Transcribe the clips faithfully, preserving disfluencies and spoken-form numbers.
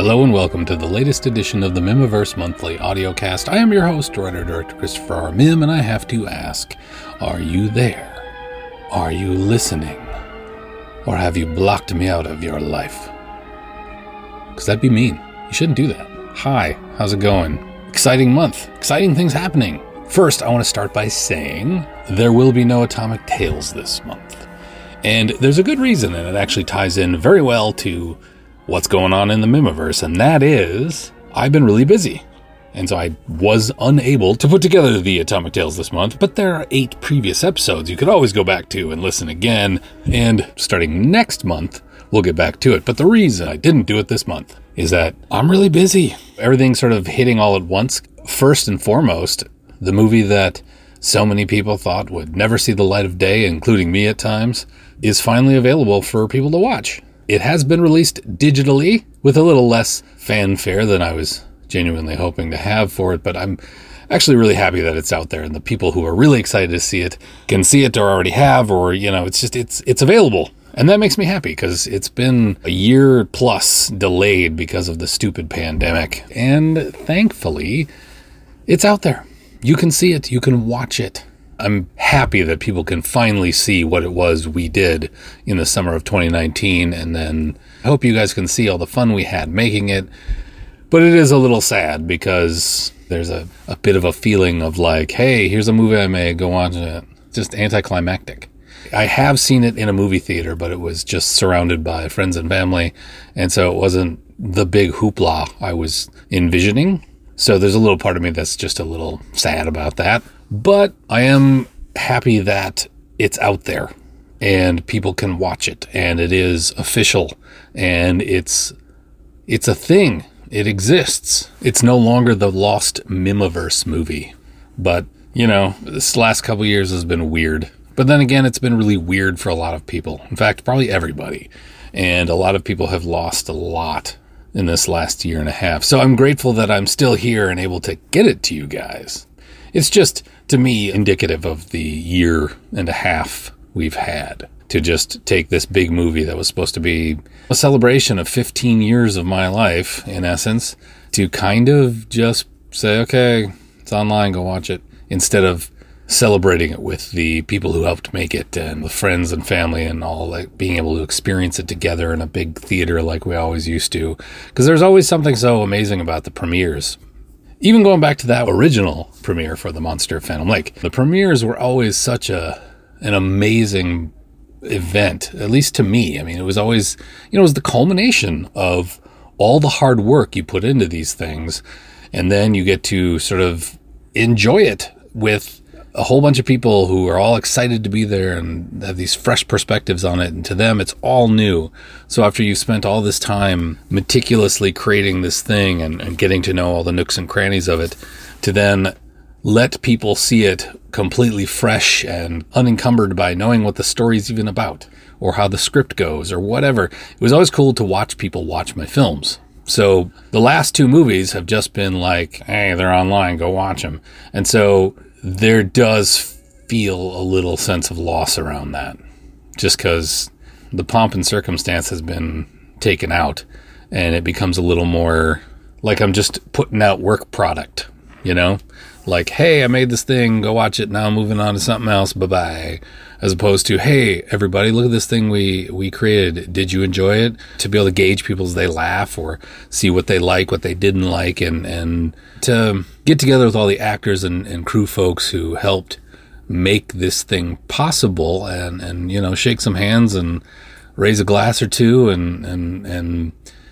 Hello and welcome to the latest edition of the Mimiverse Monthly Audiocast. I am your host, writer-director Christopher R. Mim, and I have to ask, are you there? Are you listening? Or have you blocked me out of your life? Because that'd be mean. You shouldn't do that. Hi, how's it going? Exciting month. Exciting things happening. First, I want to start by saying there will be no Atomic Tales this month. And there's a good reason, and it actually ties in very well to what's going on in the Mimiverse, and that is, I've been really busy. And so I was unable to put together the Atomic Tales this month, but there are eight previous episodes you could always go back to and listen again, and starting next month, we'll get back to it. But the reason I didn't do it this month is that I'm really busy. Everything's sort of hitting all at once. First and foremost, the movie that so many people thought would never see the light of day, including me at times, is finally available for people to watch. It has been released digitally with a little less fanfare than I was genuinely hoping to have for it, but I'm actually really happy that it's out there, and the people who are really excited to see it can see it or already have, or, you know, it's just, it's it's available. And that makes me happy because it's been a year plus delayed because of the stupid pandemic. And thankfully, it's out there. You can see it. You can watch it. I'm happy that people can finally see what it was we did in the summer of twenty nineteen, and then I hope you guys can see all the fun we had making it. But it is a little sad because there's a, a bit of a feeling of like, hey, here's a movie I made, go watch it. Just anticlimactic. I have seen it in a movie theater, but it was just surrounded by friends and family, and so it wasn't the big hoopla I was envisioning. So there's a little part of me that's just a little sad about that. But I am happy that it's out there and people can watch it, and it is official, and it's it's a thing. It exists. It's no longer the lost Mimiverse movie. But, you know, this last couple years has been weird. But then again, it's been really weird for a lot of people. In fact, probably everybody. And a lot of people have lost a lot in this last year and a half. So I'm grateful that I'm still here and able to get it to you guys. It's just, to me, indicative of the year and a half we've had to just take this big movie that was supposed to be a celebration of fifteen years of my life, in essence, to kind of just say, okay, it's online, go watch it, instead of celebrating it with the people who helped make it and the friends and family and all, like being able to experience it together in a big theater like we always used to. Because there's always something so amazing about the premieres. Even going back to that original premiere for The Monster of Phantom Lake, the premieres were always such a an amazing event, at least to me. I mean, it was always, you know, it was the culmination of all the hard work you put into these things, and then you get to sort of enjoy it with a whole bunch of people who are all excited to be there and have these fresh perspectives on it. And to them, it's all new. So after you've spent all this time meticulously creating this thing and, and getting to know all the nooks and crannies of it, to then let people see it completely fresh and unencumbered by knowing what the story's even about or how the script goes or whatever. It was always cool to watch people watch my films. So the last two movies have just been like, hey, they're online, go watch them. And so there does feel a little sense of loss around that, just because the pomp and circumstance has been taken out, and it becomes a little more like I'm just putting out work product, you know? Like, hey, I made this thing, go watch it, now I'm moving on to something else, bye-bye. As opposed to, hey, everybody, look at this thing we, we created. Did you enjoy it? To be able to gauge people as they laugh or see what they like, what they didn't like, and, and to get together with all the actors and, and crew folks who helped make this thing possible and, and, you know, shake some hands and raise a glass or two and, and, and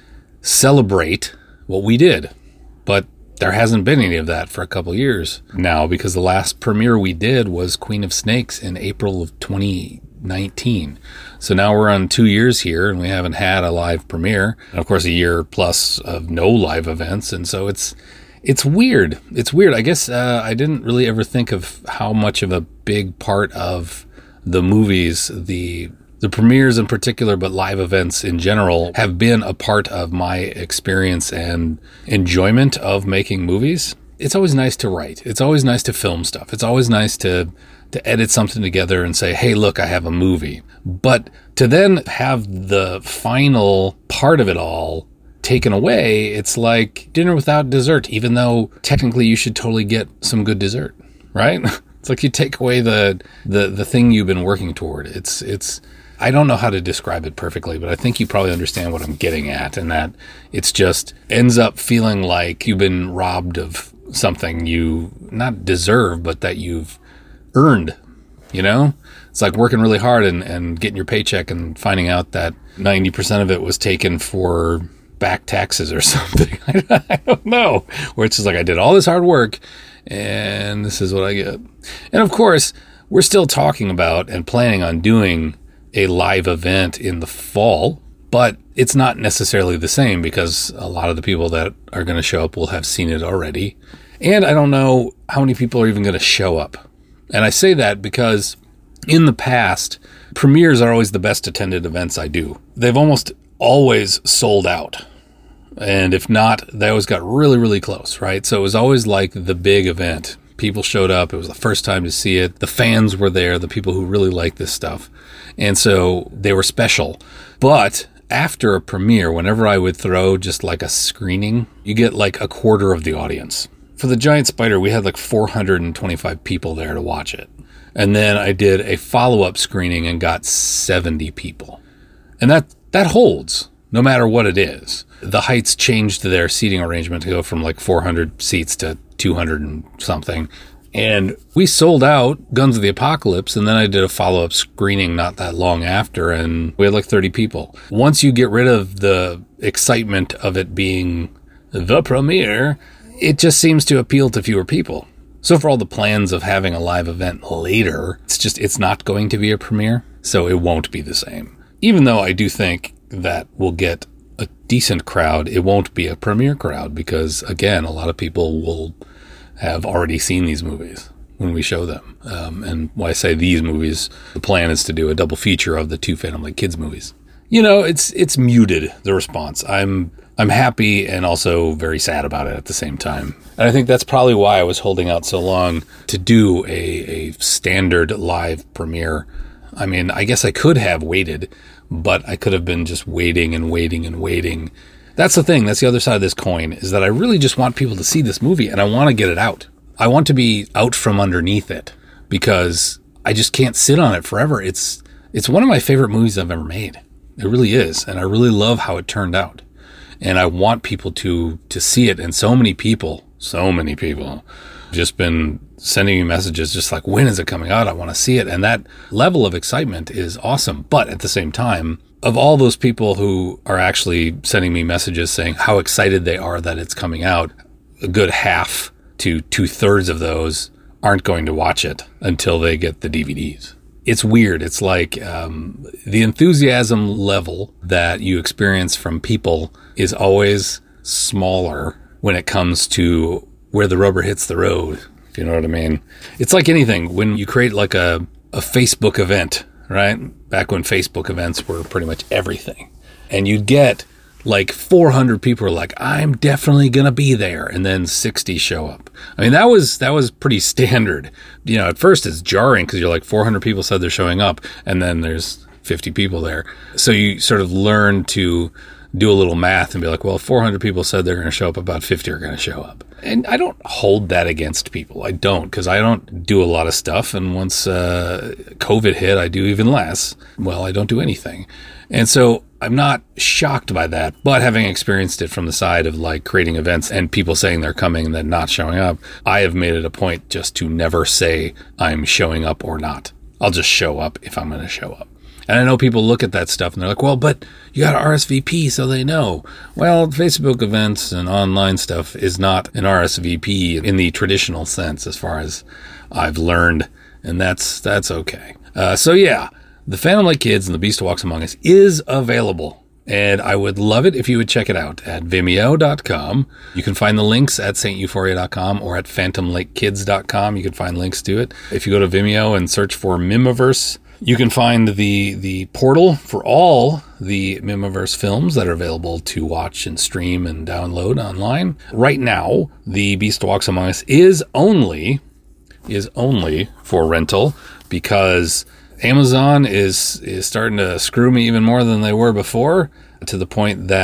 celebrate what we did. But there hasn't been any of that for a couple years now, because the last premiere we did was Queen of Snakes in April of twenty nineteen. So now we're on two years here and we haven't had a live premiere. And of course, a year plus of no live events. And so it's it's weird. It's weird. I guess uh, I didn't really ever think of how much of a big part of the movies, the The premieres in particular, but live events in general, have been a part of my experience and enjoyment of making movies. It's always nice to write. It's always nice to film stuff. It's always nice to to edit something together and say, hey, look, I have a movie. But to then have the final part of it all taken away, it's like dinner without dessert, even though technically you should totally get some good dessert, right? It's like you take away the, the, the thing you've been working toward. It's, it's, I don't know how to describe it perfectly, but I think you probably understand what I'm getting at, and that it's just ends up feeling like you've been robbed of something you not deserve, but that you've earned, you know? It's like working really hard and, and getting your paycheck and finding out that ninety percent of it was taken for back taxes or something. I, I don't know. Where it's just like, I did all this hard work and this is what I get. And of course, we're still talking about and planning on doing a live event in the fall, but it's not necessarily the same because a lot of the people that are going to show up will have seen it already. And I don't know how many people are even going to show up. And I say that because in the past, premieres are always the best attended events I do. They've almost always sold out. And if not, they always got really, really close, right? So it was always like the big event. People showed up. It was the first time to see it. The fans were there, the people who really like this stuff. And so they were special. But after a premiere, whenever I would throw just like a screening, you get like a quarter of the audience. For The Giant Spider, we had like four hundred twenty-five people there to watch it. And then I did a follow-up screening and got seventy people. And that, that holds, no matter what it is. The Heights changed their seating arrangement to go from like four hundred seats to two hundred and something. And we sold out Guns of the Apocalypse, and then I did a follow-up screening not that long after, and we had like thirty people. Once you get rid of the excitement of it being the premiere, it just seems to appeal to fewer people. So for all the plans of having a live event later, it's just, it's not going to be a premiere, so it won't be the same. Even though I do think that we'll get a decent crowd, it won't be a premiere crowd because, again, a lot of people will have already seen these movies when we show them. Um, and when I say these movies, the plan is to do a double feature of the two Phantom Lake Kids movies. You know, it's it's muted, the response. I'm I'm happy and also very sad about it at the same time. And I think that's probably why I was holding out so long to do a, a standard live premiere. I mean, I guess I could have waited, but I could have been just waiting and waiting and waiting. That's the thing. That's the other side of this coin, is that I really just want people to see this movie and I want to get it out. I want to be out from underneath it because I just can't sit on it forever. It's it's one of my favorite movies I've ever made. It really is. And I really love how it turned out. And I want people to to see it. And so many people, so many people just been sending me messages just like, when is it coming out? I want to see it. And that level of excitement is awesome. But at the same time, of all those people who are actually sending me messages saying how excited they are that it's coming out, a good half to two thirds of those aren't going to watch it until they get the D V Ds. It's weird. It's like um, the enthusiasm level that you experience from people is always smaller when it comes to where the rubber hits the road, if you know what I mean. It's like anything. When you create like a, a Facebook event, right? Back when Facebook events were pretty much everything. And you'd get like four hundred people are like, I'm definitely going to be there. And then sixty show up. I mean, that was, that was pretty standard. You know, at first it's jarring because you're like four hundred people said they're showing up and then there's fifty people there. So you sort of learn to do a little math and be like, well, four hundred people said they're going to show up, about fifty are going to show up. And I don't hold that against people. I don't, because I don't do a lot of stuff. And once uh, COVID hit, I do even less. Well, I don't do anything. And so I'm not shocked by that. But having experienced it from the side of like creating events and people saying they're coming and then not showing up, I have made it a point just to never say I'm showing up or not. I'll just show up if I'm going to show up. And I know people look at that stuff and they're like, well, but you got to R S V P so they know. Well, Facebook events and online stuff is not an R S V P in the traditional sense as far as I've learned. And that's that's okay. Uh, so, yeah, The Phantom Lake Kids and The Beast Walks Among Us is available. And I would love it if you would check it out at vimeo dot com. You can find the links at saint euphoria dot com or at phantom lake kids dot com. You can find links to it. If you go to Vimeo and search for Mimiverse, you can find the the portal for all the Mimiverse films that are available to watch and stream and download online. Right now, The Beast Walks Among Us is only is only for rental because Amazon is is starting to screw me even more than they were before, to the point that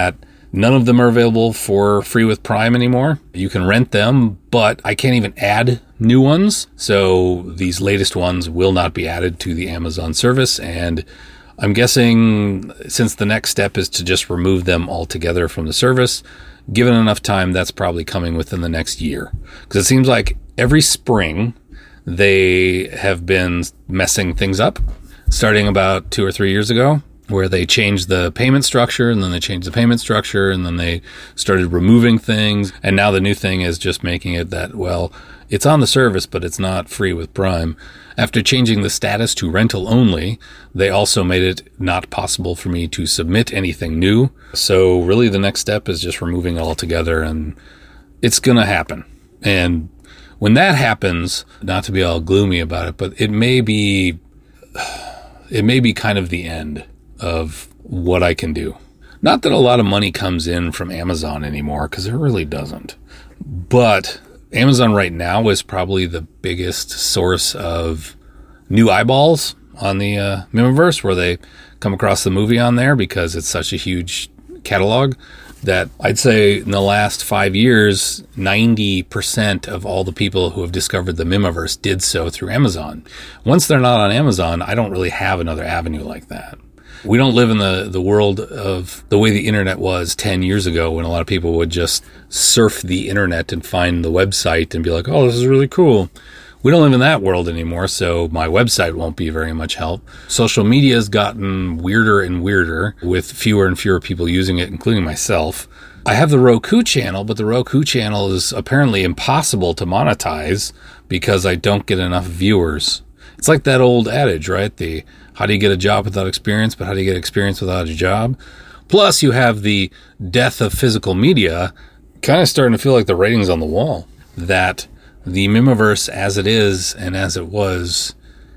None of them are available for free with Prime anymore. You can rent them, but I can't even add new ones. So these latest ones will not be added to the Amazon service. And I'm guessing since the next step is to just remove them altogether from the service, given enough time, that's probably coming within the next year. Because it seems like every spring they have been messing things up, starting about two or three years ago, where they changed the payment structure, and then they changed the payment structure, and then they started removing things. And now the new thing is just making it that, well, it's on the service, but it's not free with Prime. After changing the status to rental only, they also made it not possible for me to submit anything new. So really the next step is just removing it altogether, and it's going to happen. And when that happens, not to be all gloomy about it, but it may be, it may be kind of the end of what I can do. Not that a lot of money comes in from Amazon anymore, because it really doesn't. But Amazon right now is probably the biggest source of new eyeballs on the uh, Mimiverse, where they come across the movie on there because it's such a huge catalog that I'd say in the last five years, ninety percent of all the people who have discovered the Mimiverse did so through Amazon. Once they're not on Amazon, I don't really have another avenue like that. We don't live in the, the world of the way the internet was ten years ago, when a lot of people would just surf the internet and find the website and be like, oh, this is really cool. We don't live in that world anymore, so my website won't be very much help. Social media has gotten weirder and weirder with fewer and fewer people using it, including myself. I have the Roku channel, but the Roku channel is apparently impossible to monetize because I don't get enough viewers. It's like that old adage, right? The how do you get a job without experience, but how do you get experience without a job? Plus, you have the death of physical media, kind of starting to feel like the writing's on the wall, that the Mimiverse as it is and as it was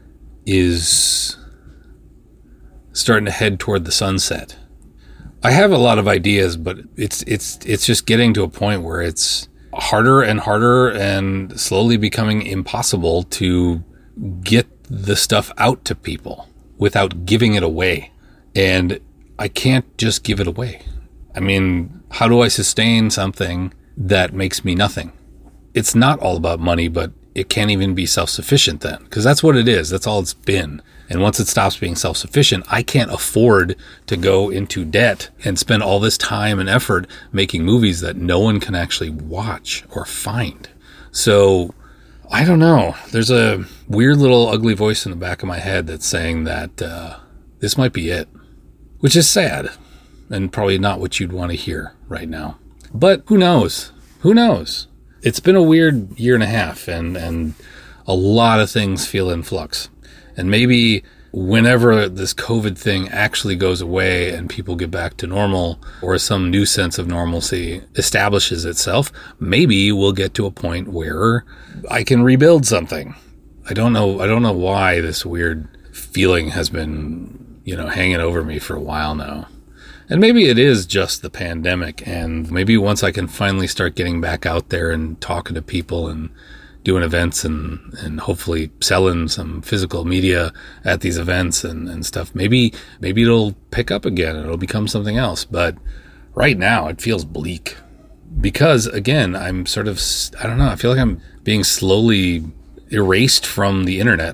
is starting to head toward the sunset. I have a lot of ideas, but it's it's it's just getting to a point where it's harder and harder and slowly becoming impossible to get the stuff out to people without giving it away. And I can't just give it away. I mean, how do I sustain something that makes me nothing? It's not all about money, but it can't even be self-sufficient then, because that's what it is. That's all it's been. And once it stops being self-sufficient, I can't afford to go into debt and spend all this time and effort making movies that no one can actually watch or find. So I don't know. There's a weird little ugly voice in the back of my head that's saying that uh, this might be it, which is sad and probably not what you'd want to hear right now. But who knows? Who knows? It's been a weird year and a half, and, and a lot of things feel in flux. And maybe whenever this COVID thing actually goes away and people get back to normal, or some new sense of normalcy establishes itself, maybe we'll get to a point where I can rebuild something. I don't know. I don't know why this weird feeling has been, you know, hanging over me for a while now. And maybe it is just the pandemic, and maybe once I can finally start getting back out there and talking to people and doing events and, and hopefully selling some physical media at these events and, and stuff, maybe maybe it'll pick up again and it'll become something else. But right now it feels bleak because, again, I'm sort of, I don't know, I feel like I'm being slowly erased from the internet.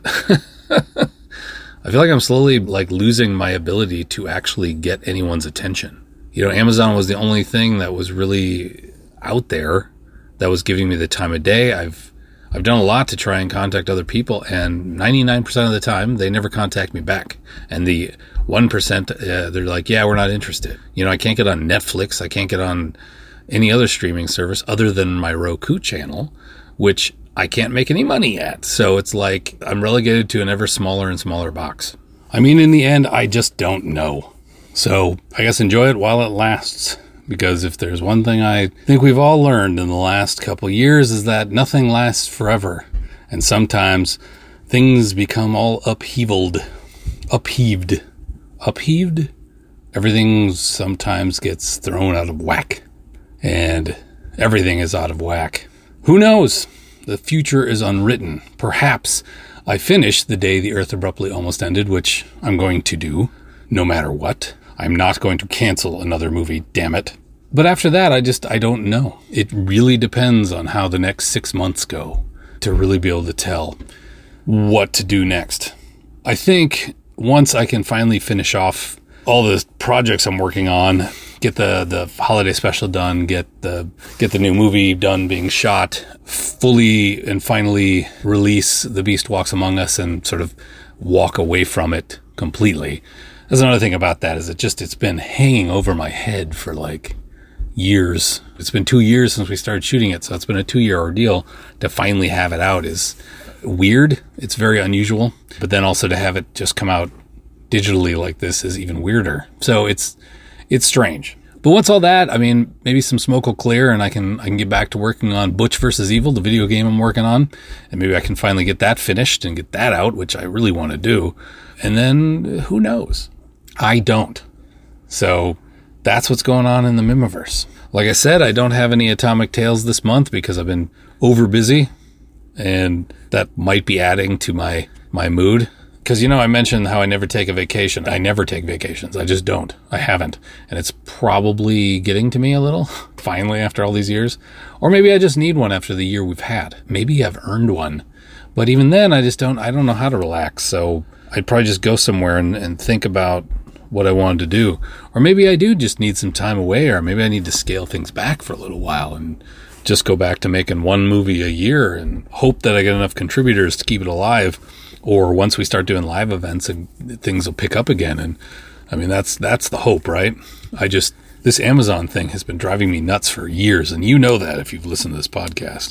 I feel like I'm slowly like losing my ability to actually get anyone's attention. You know, Amazon was the only thing that was really out there that was giving me the time of day. I've I've done a lot to try and contact other people, and ninety-nine percent of the time, they never contact me back. And the one percent, uh, they're like, yeah, we're not interested. You know, I can't get on Netflix. I can't get on any other streaming service other than my Roku channel, which I can't make any money at. So it's like I'm relegated to an ever smaller and smaller box. I mean, in the end, I just don't know. So I guess enjoy it while it lasts. Because if there's one thing I think we've all learned in the last couple years is that nothing lasts forever. And sometimes things become all upheavaled. Upheaved. Upheaved? Everything sometimes gets thrown out of whack. And everything is out of whack. Who knows? The future is unwritten. Perhaps I finish the day the Earth abruptly almost ended, which I'm going to do, no matter what. I'm not going to cancel another movie, damn it. But after that, I just, I don't know. It really depends on how the next six months go to really be able to tell what to do next. I think once I can finally finish off all the projects I'm working on, get the, the holiday special done, get the, get the new movie done being shot, fully and finally release The Beast Walks Among Us and sort of walk away from it completely. There's another thing about that is it just, it's been hanging over my head for like years. It's been two years since we started shooting it, so it's been a two-year ordeal. To finally have it out is weird. It's very unusual. But then also to have it just come out digitally like this is even weirder. So it's it's strange. But once all that, I mean, maybe some smoke will clear and I can I can get back to working on Butch versus Evil, the video game I'm working on. And maybe I can finally get that finished and get that out, which I really want to do. And then who knows? I don't. So that's what's going on in the Mimiverse. Like I said, I don't have any Atomic Tales this month because I've been over busy, and that might be adding to my, my mood. Because, you know, I mentioned how I never take a vacation. I never take vacations. I just don't. I haven't. And it's probably getting to me a little, finally, after all these years. Or maybe I just need one after the year we've had. Maybe I've earned one. But even then, I just don't, I don't know how to relax. So I'd probably just go somewhere and, and think about what I wanted to do. Or maybe I do just need some time away, or maybe I need to scale things back for a little while and just go back to making one movie a year and hope that I get enough contributors to keep it alive. Or once we start doing live events and things will pick up again. And I mean, that's, that's the hope, right? I just, this Amazon thing has been driving me nuts for years. And you know that if you've listened to this podcast.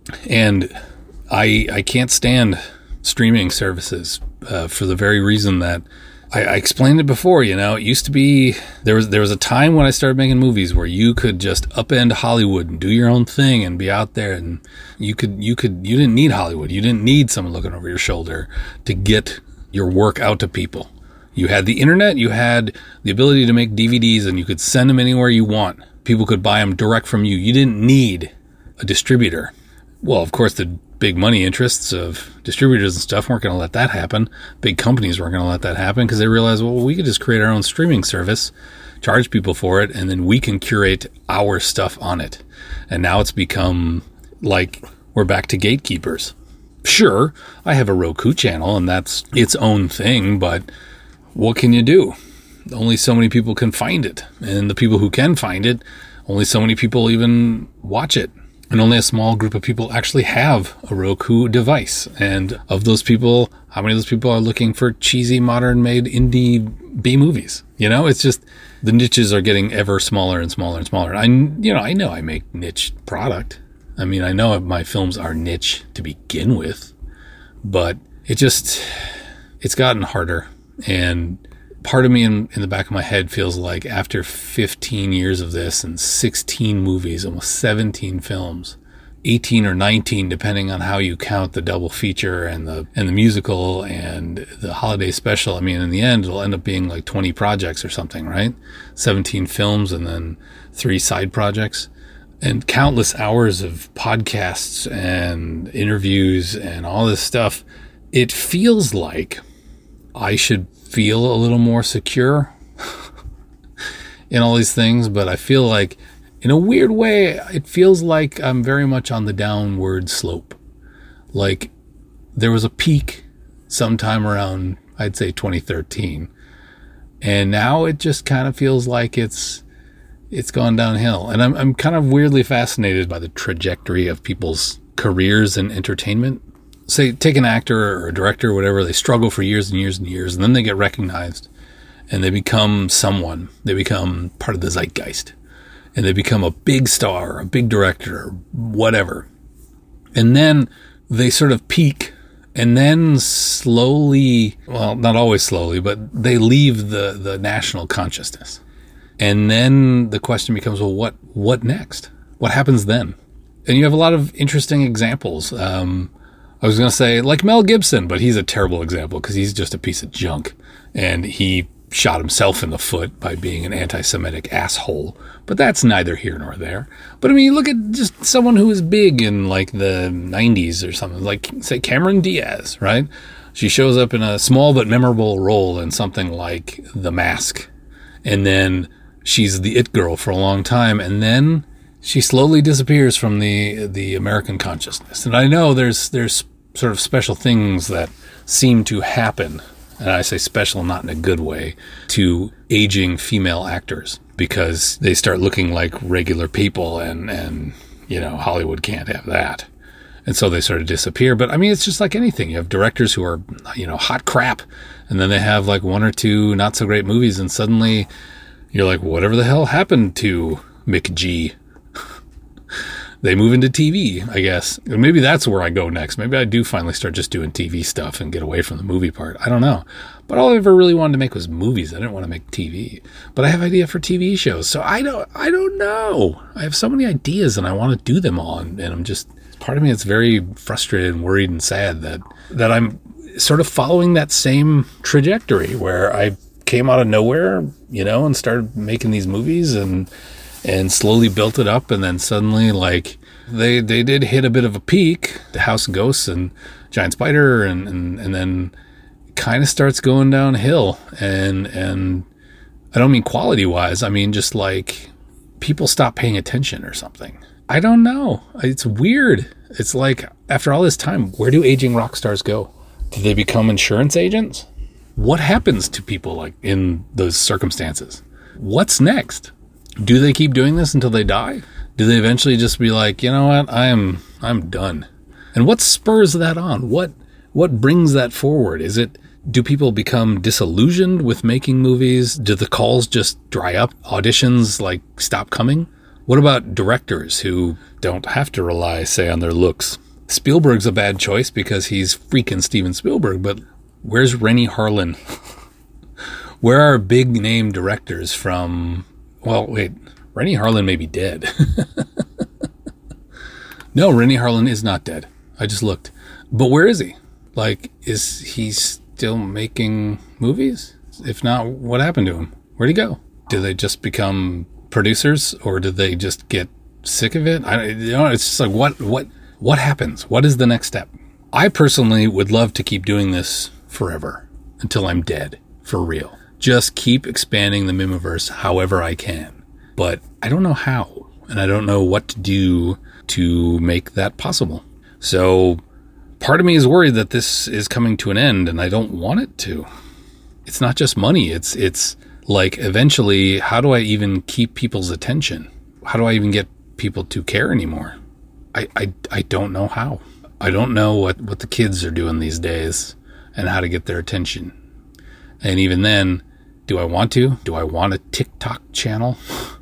And I, I can't stand streaming services uh, for the very reason that I, I explained it before. You know, it used to be, there was, there was a time when I started making movies where you could just upend Hollywood and do your own thing and be out there, and you could, you could, you didn't need Hollywood. You didn't need someone looking over your shoulder to get your work out to people. You had the internet, you had the ability to make D V Ds, and you could send them anywhere you want. People could buy them direct from you. You didn't need a distributor. Well, of course, the big money interests of distributors and stuff weren't going to let that happen. Big companies weren't going to let that happen because they realized, well, we could just create our own streaming service, charge people for it, and then we can curate our stuff on it. And now it's become like we're back to gatekeepers. Sure, I have a Roku channel and that's its own thing, but what can you do? Only so many people can find it. And the people who can find it, only so many people even watch it. And only a small group of people actually have a Roku device. And of those people, how many of those people are looking for cheesy, modern-made indie B movies? You know, it's just the niches are getting ever smaller and smaller and smaller. I, you know, I know I make niche product. I mean, I know my films are niche to begin with, but it just, it's gotten harder. And part of me in, in the back of my head feels like after fifteen years of this and sixteen movies, almost seventeen films, eighteen or nineteen, depending on how you count the double feature and the, and the musical and the holiday special. I mean, in the end, it'll end up being like twenty projects or something, right? seventeen films and then three side projects and countless hours of podcasts and interviews and all this stuff. It feels like I should feel a little more secure in all these things, but I feel like in a weird way, it feels like I'm very much on the downward slope. Like there was a peak sometime around, I'd say twenty thirteen. And now it just kind of feels like it's, it's gone downhill. And I'm, I'm kind of weirdly fascinated by the trajectory of people's careers in entertainment. Say, take an actor or a director or whatever, they struggle for years and years and years, and then they get recognized, and they become someone. They become part of the zeitgeist, and they become a big star, a big director, or whatever. And then they sort of peak, and then slowly, well, not always slowly, but they leave the, the national consciousness. And then the question becomes, well, what what next? What happens then? And you have a lot of interesting examples. Um... I was going to say like Mel Gibson, but he's a terrible example because he's just a piece of junk. And he shot himself in the foot by being an anti-Semitic asshole. But that's neither here nor there. But I mean, you look at just someone who was big in like the nineties or something, like say Cameron Diaz, right? She shows up in a small but memorable role in something like The Mask. And then she's the it girl for a long time, and then she slowly disappears from the the American consciousness. And I know there's there's sort of special things that seem to happen, and I say special not in a good way, to aging female actors, because they start looking like regular people, and, and you know, Hollywood can't have that. And so they sort of disappear. But I mean, it's just like anything. You have directors who are, you know, hot crap, and then they have like one or two not so great movies, and suddenly you're like, whatever the hell happened to McG? They move into T V, I guess. And maybe that's where I go next. Maybe I do finally start just doing T V stuff and get away from the movie part. I don't know. But all I ever really wanted to make was movies. I didn't want to make T V. But I have idea for T V shows. So I don't I don't know. I have so many ideas and I want to do them all. And, and I'm just, part of me is very frustrated and worried and sad that, that I'm sort of following that same trajectory where I came out of nowhere, you know, and started making these movies and and slowly built it up, and then suddenly, like, they they did hit a bit of a peak, the House of Ghosts and Giant Spider, and, and, and then kind of starts going downhill, and and I don't mean quality-wise, I mean just, like, people stop paying attention or something. I don't know. It's weird. It's like, after all this time, where do aging rock stars go? Do they become insurance agents? What happens to people, like, in those circumstances? What's next? Do they keep doing this until they die? Do they eventually just be like, you know what, I am, I'm done? And what spurs that on? What, what brings that forward? Is it, do people become disillusioned with making movies? Do the calls just dry up? Auditions, like, stop coming? What about directors who don't have to rely, say, on their looks? Spielberg's a bad choice because he's freaking Steven Spielberg, but where's Renny Harlin? Where are big name directors from... Well, wait, Renny Harlin may be dead. No, Renny Harlin is not dead. I just looked. But where is he? Like, is he still making movies? If not, what happened to him? Where'd he go? Did they just become producers, or did they just get sick of it? I, you know, it's just like, what, what, what happens? What is the next step? I personally would love to keep doing this forever until I'm dead, for real. Just keep expanding the Mimiverse however I can. But I don't know how, and I don't know what to do to make that possible. So part of me is worried that this is coming to an end, and I don't want it to. It's not just money. It's it's like, eventually, how do I even keep people's attention? How do I even get people to care anymore? I, I, I don't know how. I don't know what, what the kids are doing these days and how to get their attention. And even then, do I want to? Do I want a TikTok channel?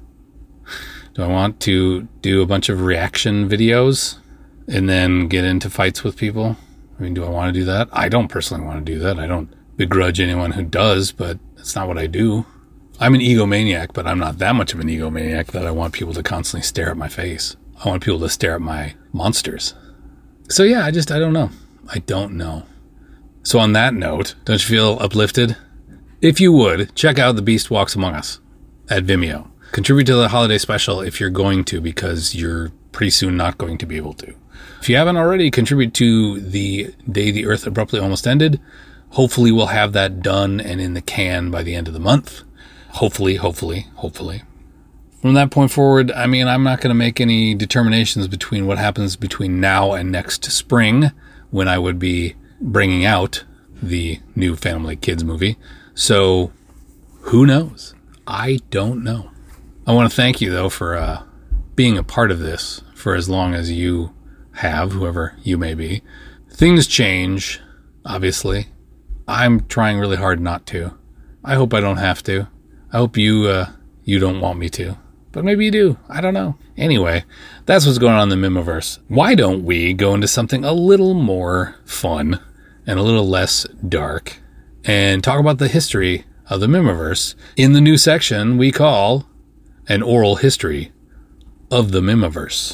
Do I want to do a bunch of reaction videos and then get into fights with people? I mean, do I want to do that? I don't personally want to do that. I don't begrudge anyone who does, but that's not what I do. I'm an egomaniac, but I'm not that much of an egomaniac that I want people to constantly stare at my face. I want people to stare at my monsters. So yeah, I just, I don't know. I don't know. So on that note, don't you feel uplifted? If you would, check out The Beast Walks Among Us at Vimeo. Contribute to the holiday special if you're going to, because you're pretty soon not going to be able to. If you haven't already, contribute to The Day the Earth Abruptly Almost Ended. Hopefully we'll have that done and in the can by the end of the month. Hopefully, hopefully, hopefully. From that point forward, I mean, I'm not going to make any determinations between what happens between now and next spring, when I would be bringing out the new Family Kids movie. So, who knows? I don't know. I want to thank you, though, for uh, being a part of this for as long as you have, whoever you may be. Things change, obviously. I'm trying really hard not to. I hope I don't have to. I hope you uh, you don't want me to. But maybe you do. I don't know. Anyway, that's what's going on in the Mimiverse. Why don't we go into something a little more fun and a little less dark and talk about the history of the Mimiverse in the new section we call An Oral History of the Mimiverse.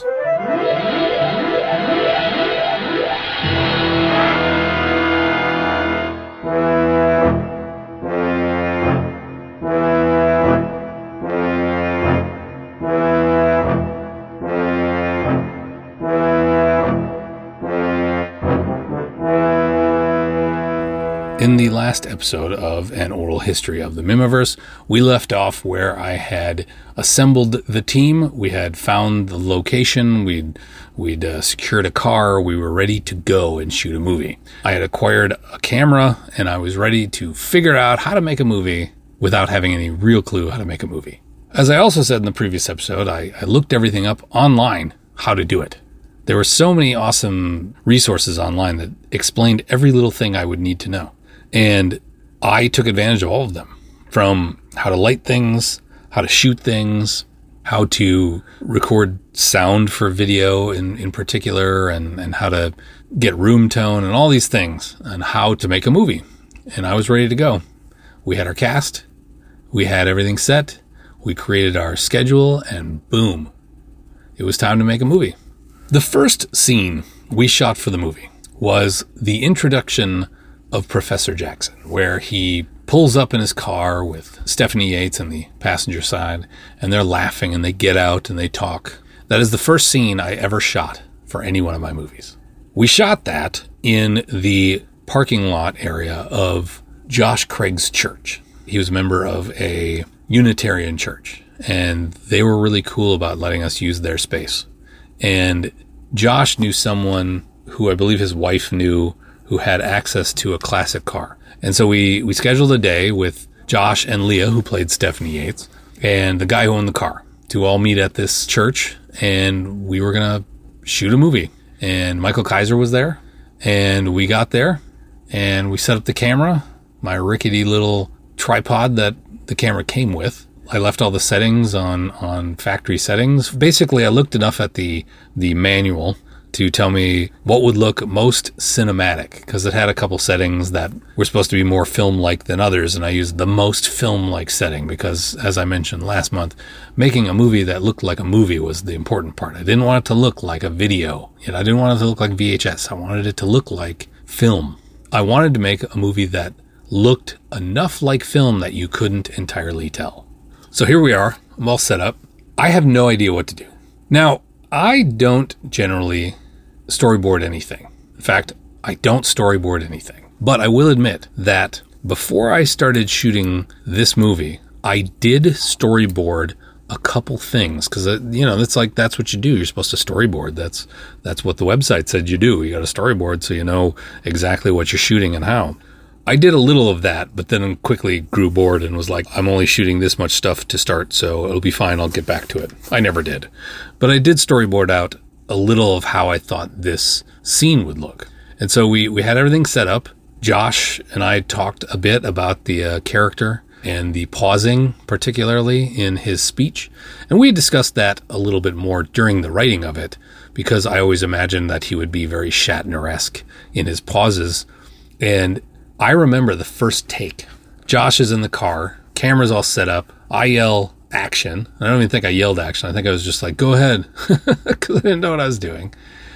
in the last episode of An Oral History of the Mimiverse, we left off where I had assembled the team. We had found the location. We'd, we'd uh, secured a car. We were ready to go and shoot a movie. I had acquired a camera, and I was ready to figure out how to make a movie without having any real clue how to make a movie. As I also said in the previous episode, I, I looked everything up online, how to do it. There were so many awesome resources online that explained every little thing I would need to know. And I took advantage of all of them, from how to light things, how to shoot things, how to record sound for video in, in particular, and, and how to get room tone and all these things, and how to make a movie. And I was ready to go. We had our cast, we had everything set, we created our schedule, and boom, it was time to make a movie. The first scene we shot for the movie was the introduction of Professor Jackson, where he pulls up in his car with Stephanie Yates on the passenger side, and they're laughing and they get out and they talk. That is the first scene I ever shot for any one of my movies. We shot that in the parking lot area of Josh Craig's church. He was a member of a Unitarian church, and they were really cool about letting us use their space. And Josh knew someone who I believe his wife knew who had access to a classic car. And so we, we scheduled a day with Josh and Leah, who played Stephanie Yates, and the guy who owned the car, to all meet at this church, and we were going to shoot a movie. And Michael Kaiser was there, and we got there, and we set up the camera, my rickety little tripod that the camera came with. I left all the settings on, on factory settings. Basically, I looked enough at the, the manual to tell me what would look most cinematic, because it had a couple settings that were supposed to be more film-like than others, and I used the most film-like setting because, as I mentioned last month, making a movie that looked like a movie was the important part. I didn't want it to look like a video, yet I didn't want it to look like V H S. I wanted it to look like film. I wanted to make a movie that looked enough like film that you couldn't entirely tell. So here we are. I'm all set up. I have no idea what to do. Now, I don't generally storyboard anything. In fact, I don't storyboard anything. But I will admit that before I started shooting this movie, I did storyboard a couple things, because, you know, it's like, that's what you do. You're supposed to storyboard. That's that's what the website said you do. You got to storyboard so you know exactly what you're shooting and how. I did a little of that, but then quickly grew bored and was like, I'm only shooting this much stuff to start, so it'll be fine. I'll get back to it. I never did. But I did storyboard out a little of how I thought this scene would look. And so we, we had everything set up. Josh and I talked a bit about the uh, character and the pausing, particularly in his speech. And we discussed that a little bit more during the writing of it, because I always imagined that he would be very Shatner-esque in his pauses. And I remember the first take. Josh is in the car, camera's all set up. I yell action. I don't even think I yelled action. I think I was just like, go ahead, because I didn't know what I was doing.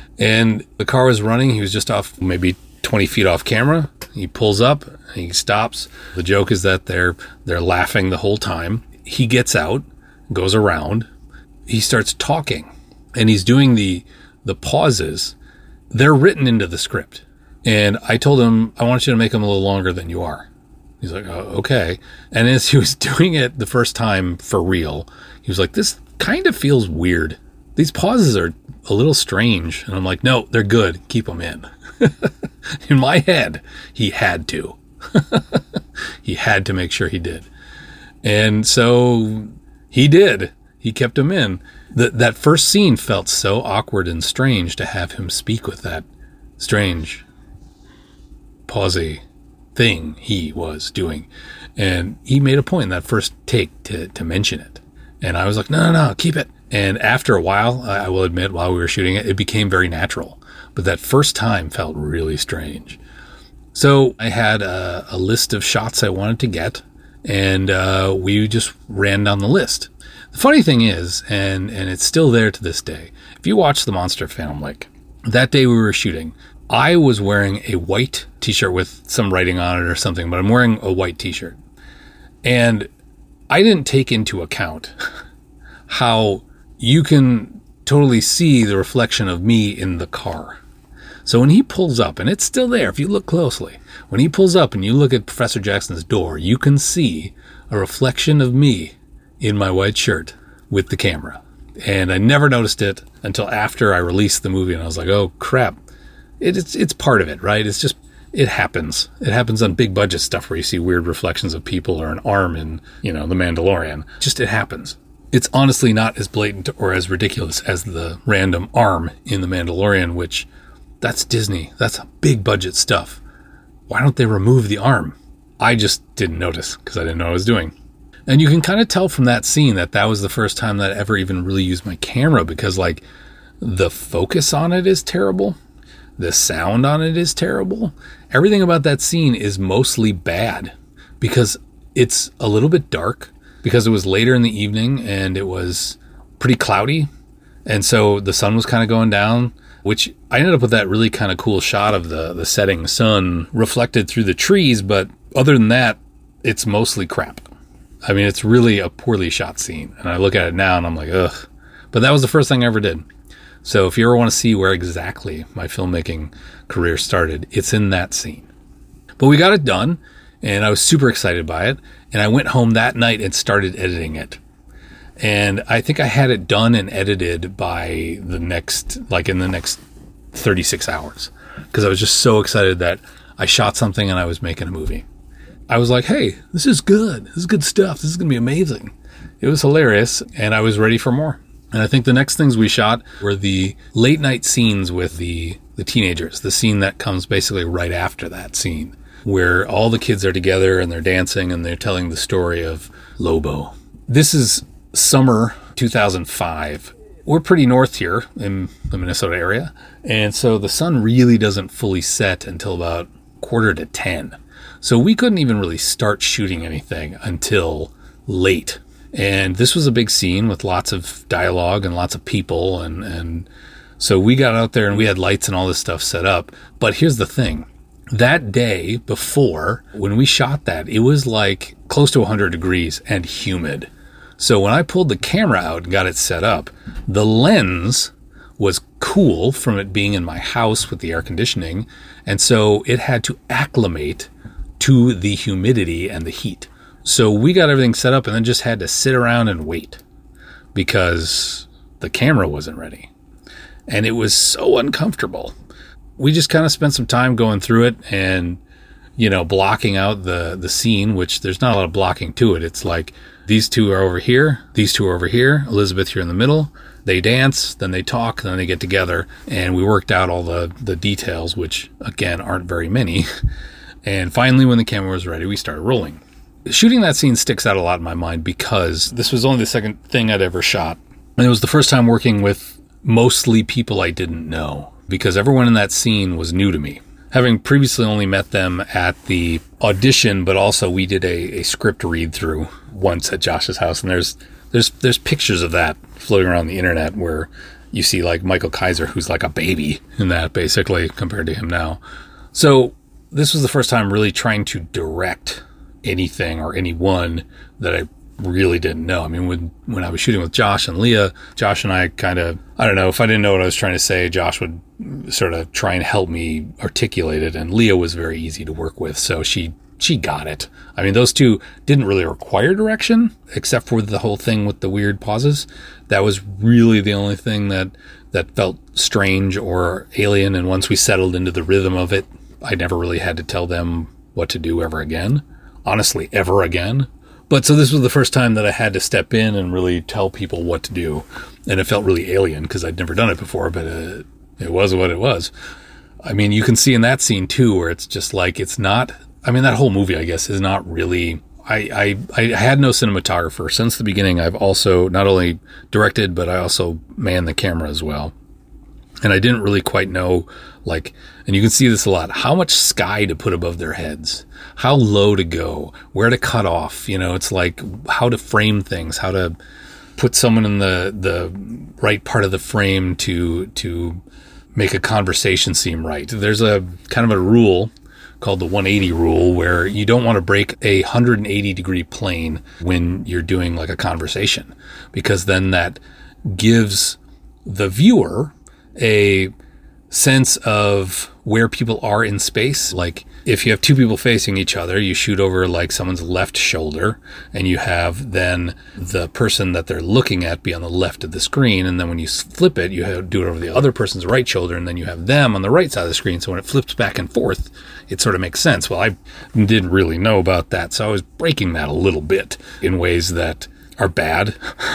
And the car was running. He was just off, maybe twenty feet off camera. He pulls up, he stops. The joke is that they're they're laughing the whole time. He gets out, goes around. He starts talking, and he's doing the the pauses. They're written into the script. And I told him, I want you to make them a little longer than you are. He's like, oh, okay. And as he was doing it the first time for real, he was like, this kind of feels weird. These pauses are a little strange. And I'm like, no, they're good. Keep them in. In my head, he had to. He had to make sure he did. And so he did. He kept them in. The, that first scene felt so awkward and strange to have him speak with that strange pausey thing he was doing. And he made a point in that first take to, to mention it. And I was like, no, no, no, keep it. And after a while, I will admit, while we were shooting it, it became very natural. But that first time felt really strange. So I had a, a list of shots I wanted to get, and uh, we just ran down the list. The funny thing is, and, and it's still there to this day, if you watch the Monster Film Lake, that day we were shooting, I was wearing a white t-shirt with some writing on it or something, but I'm wearing a white t-shirt. And I didn't take into account how you can totally see the reflection of me in the car. So when he pulls up, and it's still there if you look closely, when he pulls up and you look at Professor Jackson's door, you can see a reflection of me in my white shirt with the camera. And I never noticed it until after I released the movie, and I was like, oh, crap. It, it's it's part of it, right? It's just, it happens. It happens on big budget stuff where you see weird reflections of people or an arm in, you know, The Mandalorian. Just, it happens. It's honestly not as blatant or as ridiculous as the random arm in The Mandalorian, which, that's Disney. That's big budget stuff. Why don't they remove the arm? I just didn't notice because I didn't know what I was doing. And you can kind of tell from that scene that that was the first time that I ever even really used my camera, because like the focus on it is terrible. The sound on it is terrible. Everything about that scene is mostly bad because it's a little bit dark, because it was later in the evening and it was pretty cloudy. And so the sun was kind of going down, which I ended up with that really kind of cool shot of the, the setting sun reflected through the trees. But other than that, it's mostly crap. I mean, it's really a poorly shot scene. And I look at it now and I'm like, ugh. But that was the first thing I ever did. So if you ever want to see where exactly my filmmaking career started, it's in that scene. But we got it done, and I was super excited by it. And I went home that night and started editing it. And I think I had it done and edited by the next, like in the next thirty-six hours. Because I was just so excited that I shot something and I was making a movie. I was like, hey, this is good. This is good stuff. This is going to be amazing. It was hilarious, and I was ready for more. And I think the next things we shot were the late night scenes with the, the teenagers, the scene that comes basically right after that scene, where all the kids are together and they're dancing and they're telling the story of Lobo. This is summer two thousand five. We're pretty north here in the Minnesota area, and so the sun really doesn't fully set until about quarter to ten. So we couldn't even really start shooting anything until late. And this was a big scene with lots of dialogue and lots of people. And, and so we got out there and we had lights and all this stuff set up. But here's the thing. That day before, when we shot that, it was like close to one hundred degrees and humid. So when I pulled the camera out and got it set up, the lens was cool from it being in my house with the air conditioning. And so it had to acclimate to the humidity and the heat. So we got everything set up and then just had to sit around and wait because the camera wasn't ready. And it was so uncomfortable. We just kind of spent some time going through it and, you know, blocking out the, the scene, which there's not a lot of blocking to it. It's like these two are over here, these two are over here, Elizabeth here in the middle. They dance, then they talk, then they get together. And we worked out all the, the details, which, again, aren't very many. And finally, when the camera was ready, we started rolling. Shooting that scene sticks out a lot in my mind because this was only the second thing I'd ever shot. And it was the first time working with mostly people I didn't know, because everyone in that scene was new to me. Having previously only met them at the audition, but also we did a, a script read-through once at Josh's house. And there's there's there's pictures of that floating around the internet where you see like Michael Kaiser, who's like a baby in that, basically, compared to him now. So this was the first time really trying to direct anything or anyone that I really didn't know. I mean, when when I was shooting with Josh and Leah, Josh and I kind of, I don't know, if I didn't know what I was trying to say, Josh would sort of try and help me articulate it, and Leah was very easy to work with, so she she got it. I mean, those two didn't really require direction, except for the whole thing with the weird pauses. That was really the only thing that, that felt strange or alien, and once we settled into the rhythm of it, I never really had to tell them what to do ever again. Honestly, ever again. But so this was the first time that I had to step in and really tell people what to do. And it felt really alien because I'd never done it before, but it, it was what it was. I mean, you can see in that scene too, where it's just like, it's not, I mean, that whole movie, I guess, is not really, I, I, I had no cinematographer. Since the beginning, I've also not only directed, but I also manned the camera as well. And I didn't really quite know, like, and you can see this a lot, how much sky to put above their heads, how low to go, where to cut off. You know, it's like how to frame things, how to put someone in the, the right part of the frame to, to make a conversation seem right. There's a kind of a rule called the one eighty rule where you don't want to break a one hundred eighty degree plane when you're doing like a conversation, because then that gives the viewer a sense of where people are in space. Like if you have two people facing each other, you shoot over like someone's left shoulder, and you have then the person that they're looking at be on the left of the screen. And then when you flip it, you have to do it over the other person's right shoulder, and then you have them on the right side of the screen. So when it flips back and forth, it sort of makes sense. Well, I didn't really know about that, so I was breaking that a little bit in ways that are bad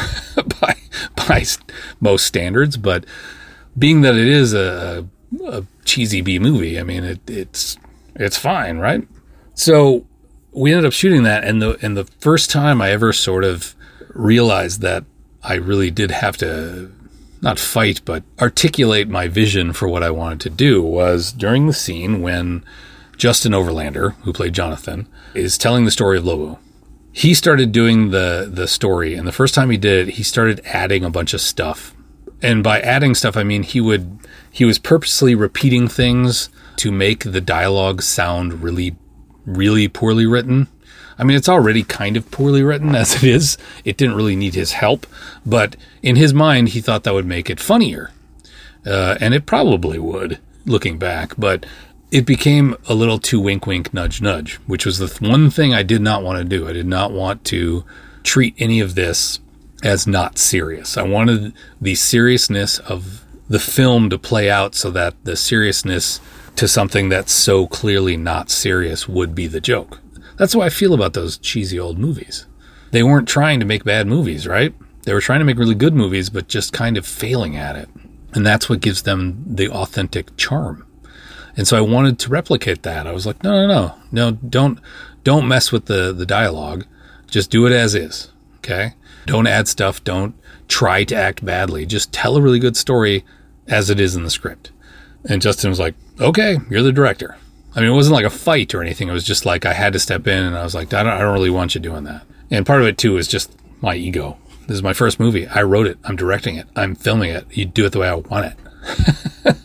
by by most standards. But being that it is a, a cheesy B movie, I mean, it, it's it's fine, right? So we ended up shooting that, and the and the first time I ever sort of realized that I really did have to not fight, but articulate my vision for what I wanted to do was during the scene when Justin Overlander, who played Jonathan, is telling the story of Lobo. He started doing the the story, and the first time he did it, he started adding a bunch of stuff. And by adding stuff, I mean he would he was purposely repeating things to make the dialogue sound really, really poorly written. I mean, it's already kind of poorly written as it is. It didn't really need his help, but in his mind, he thought that would make it funnier, uh, and it probably would, looking back. But it became a little too wink, wink, nudge, nudge, which was the th- one thing I did not want to do. I did not want to treat any of this as not serious. I wanted the seriousness of the film to play out so that the seriousness to something that's so clearly not serious would be the joke. That's how I feel about those cheesy old movies. They weren't trying to make bad movies, right? They were trying to make really good movies, but just kind of failing at it. And that's what gives them the authentic charm. And so I wanted to replicate that. I was like, no, no, no, no, don't, don't mess with the, the dialogue. Just do it as is. Okay. Don't add stuff. Don't try to act badly. Just tell a really good story as it is in the script. And Justin was like, okay, you're the director. I mean, it wasn't like a fight or anything. It was just like I had to step in, and I was like, I don't, I don't really want you doing that. And part of it, too, is just my ego. This is my first movie. I wrote it. I'm directing it. I'm filming it. You do it the way I want it.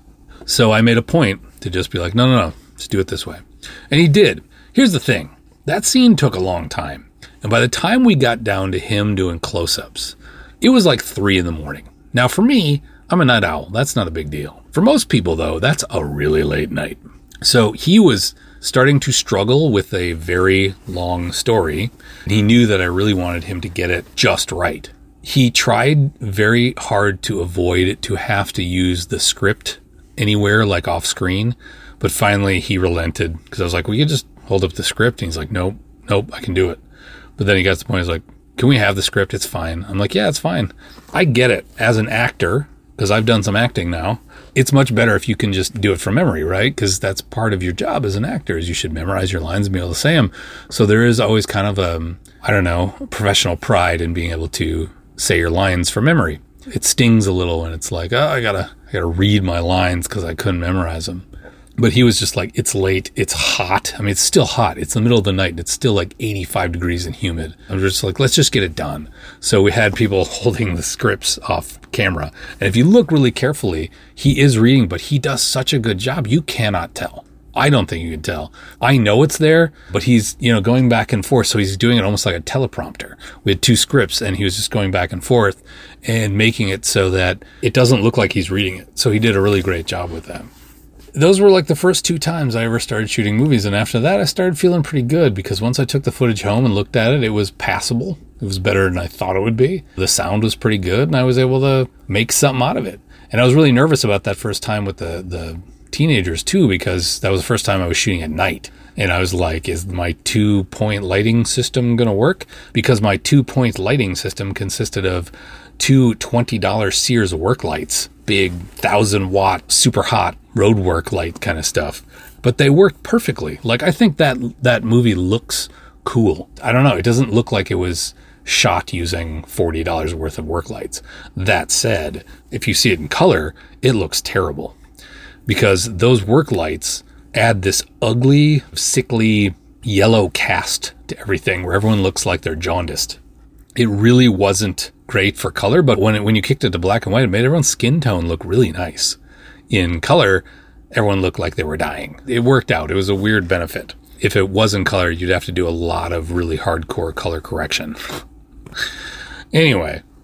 So I made a point to just be like, no, no, no, just do it this way. And he did. Here's the thing. That scene took a long time. And by the time we got down to him doing close-ups, it was like three in the morning. Now, for me, I'm a night owl. That's not a big deal. For most people, though, that's a really late night. So he was starting to struggle with a very long story. He knew that I really wanted him to get it just right. He tried very hard to avoid to have to use the script anywhere, like off screen. But finally, he relented because I was like, well, you just hold up the script. And he's like, nope, nope, I can do it. But then he got to the point, he's like, can we have the script? It's fine. I'm like, yeah, it's fine. I get it. As an actor, because I've done some acting now, it's much better if you can just do it from memory, right? Because that's part of your job as an actor is you should memorize your lines and be able to say them. So there is always kind of a, I don't know, professional pride in being able to say your lines from memory. It stings a little when it's like, oh, I gotta, I gotta read my lines because I couldn't memorize them. But he was just like, it's late, it's hot. I mean, it's still hot. It's the middle of the night, and it's still like eighty-five degrees and humid. I'm just like, let's just get it done. So we had people holding the scripts off camera. And if you look really carefully, he is reading, but he does such a good job, you cannot tell. I don't think you can tell. I know it's there, but he's, you know, going back and forth. So he's doing it almost like a teleprompter. We had two scripts, and he was just going back and forth and making it so that it doesn't look like he's reading it. So he did a really great job with that. Those were like the first two times I ever started shooting movies. And after that, I started feeling pretty good because once I took the footage home and looked at it, it was passable. It was better than I thought it would be. The sound was pretty good, and I was able to make something out of it. And I was really nervous about that first time with the, the teenagers too, because that was the first time I was shooting at night. And I was like, is my two-point lighting system going to work? Because my two-point lighting system consisted of two twenty dollars Sears work lights, big one thousand watt, super hot road work light kind of stuff. But they worked perfectly. Like, I think that that movie looks cool. I don't know. It doesn't look like it was shot using forty dollars worth of work lights. That said, if you see it in color, it looks terrible. Because those work lights add this ugly, sickly yellow cast to everything where everyone looks like they're jaundiced. It really wasn't great for color, but when it, when you kicked it to black and white, it made everyone's skin tone look really nice. In color, everyone looked like they were dying. It worked out. It was a weird benefit. If it was in color, you'd have to do a lot of really hardcore color correction. Anyway,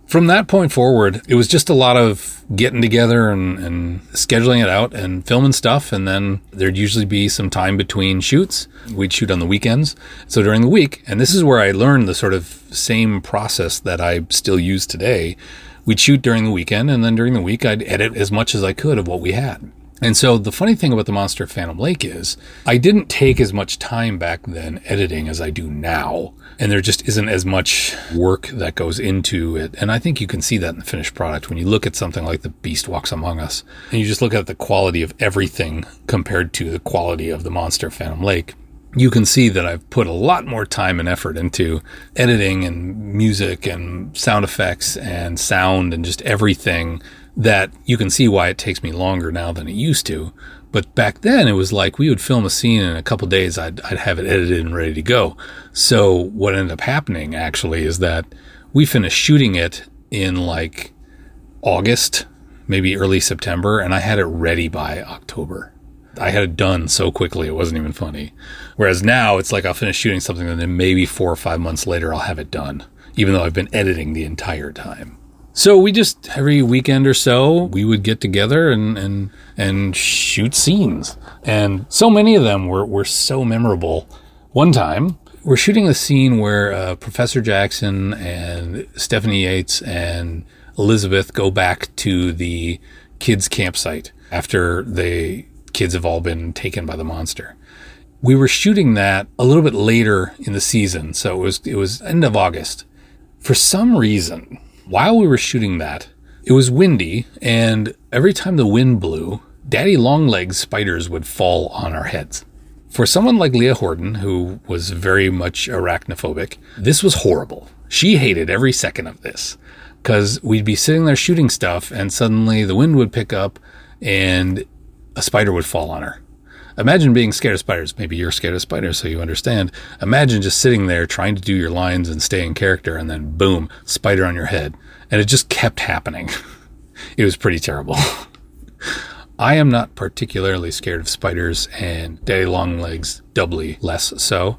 From that point forward, it was just a lot of getting together and, and scheduling it out and filming stuff. And then there'd usually be some time between shoots. We'd shoot on the weekends. So during the week, and this is where I learned the sort of same process that I still use today. We'd shoot during the weekend, and then during the week, I'd edit as much as I could of what we had. And so the funny thing about the Monster Phantom Lake is I didn't take as much time back then editing as I do now. And there just isn't as much work that goes into it. And I think you can see that in the finished product when you look at something like The Beast Walks Among Us and you just look at the quality of everything compared to the quality of the Monster Phantom Lake. You can see that I've put a lot more time and effort into editing and music and sound effects and sound and just everything, that you can see why it takes me longer now than it used to. But back then it was like we would film a scene in a couple days, I'd, I'd have it edited and ready to go. So what ended up happening actually is that we finished shooting it in like August, maybe early September, and I had it ready by October. I had it done so quickly, it wasn't even funny. Whereas now it's like I'll finish shooting something and then maybe four or five months later I'll have it done, even though I've been editing the entire time. So we just, every weekend or so, we would get together and, and, and shoot scenes. And so many of them were, were so memorable. One time, we're shooting a scene where uh, Professor Jackson and Stephanie Yates and Elizabeth go back to the kids' campsite after the kids have all been taken by the monster. We were shooting that a little bit later in the season, so it was it was end of August. For some reason, while we were shooting that, it was windy, and every time the wind blew, daddy longlegs spiders would fall on our heads. For someone like Leah Horton, who was very much arachnophobic, this was horrible. She hated every second of this, because we'd be sitting there shooting stuff, and suddenly the wind would pick up, and a spider would fall on her. Imagine being scared of spiders. Maybe you're scared of spiders, so you understand. Imagine just sitting there trying to do your lines and stay in character, and then boom, spider on your head. And it just kept happening. It was pretty terrible. I am not particularly scared of spiders, and daddy longlegs doubly less so.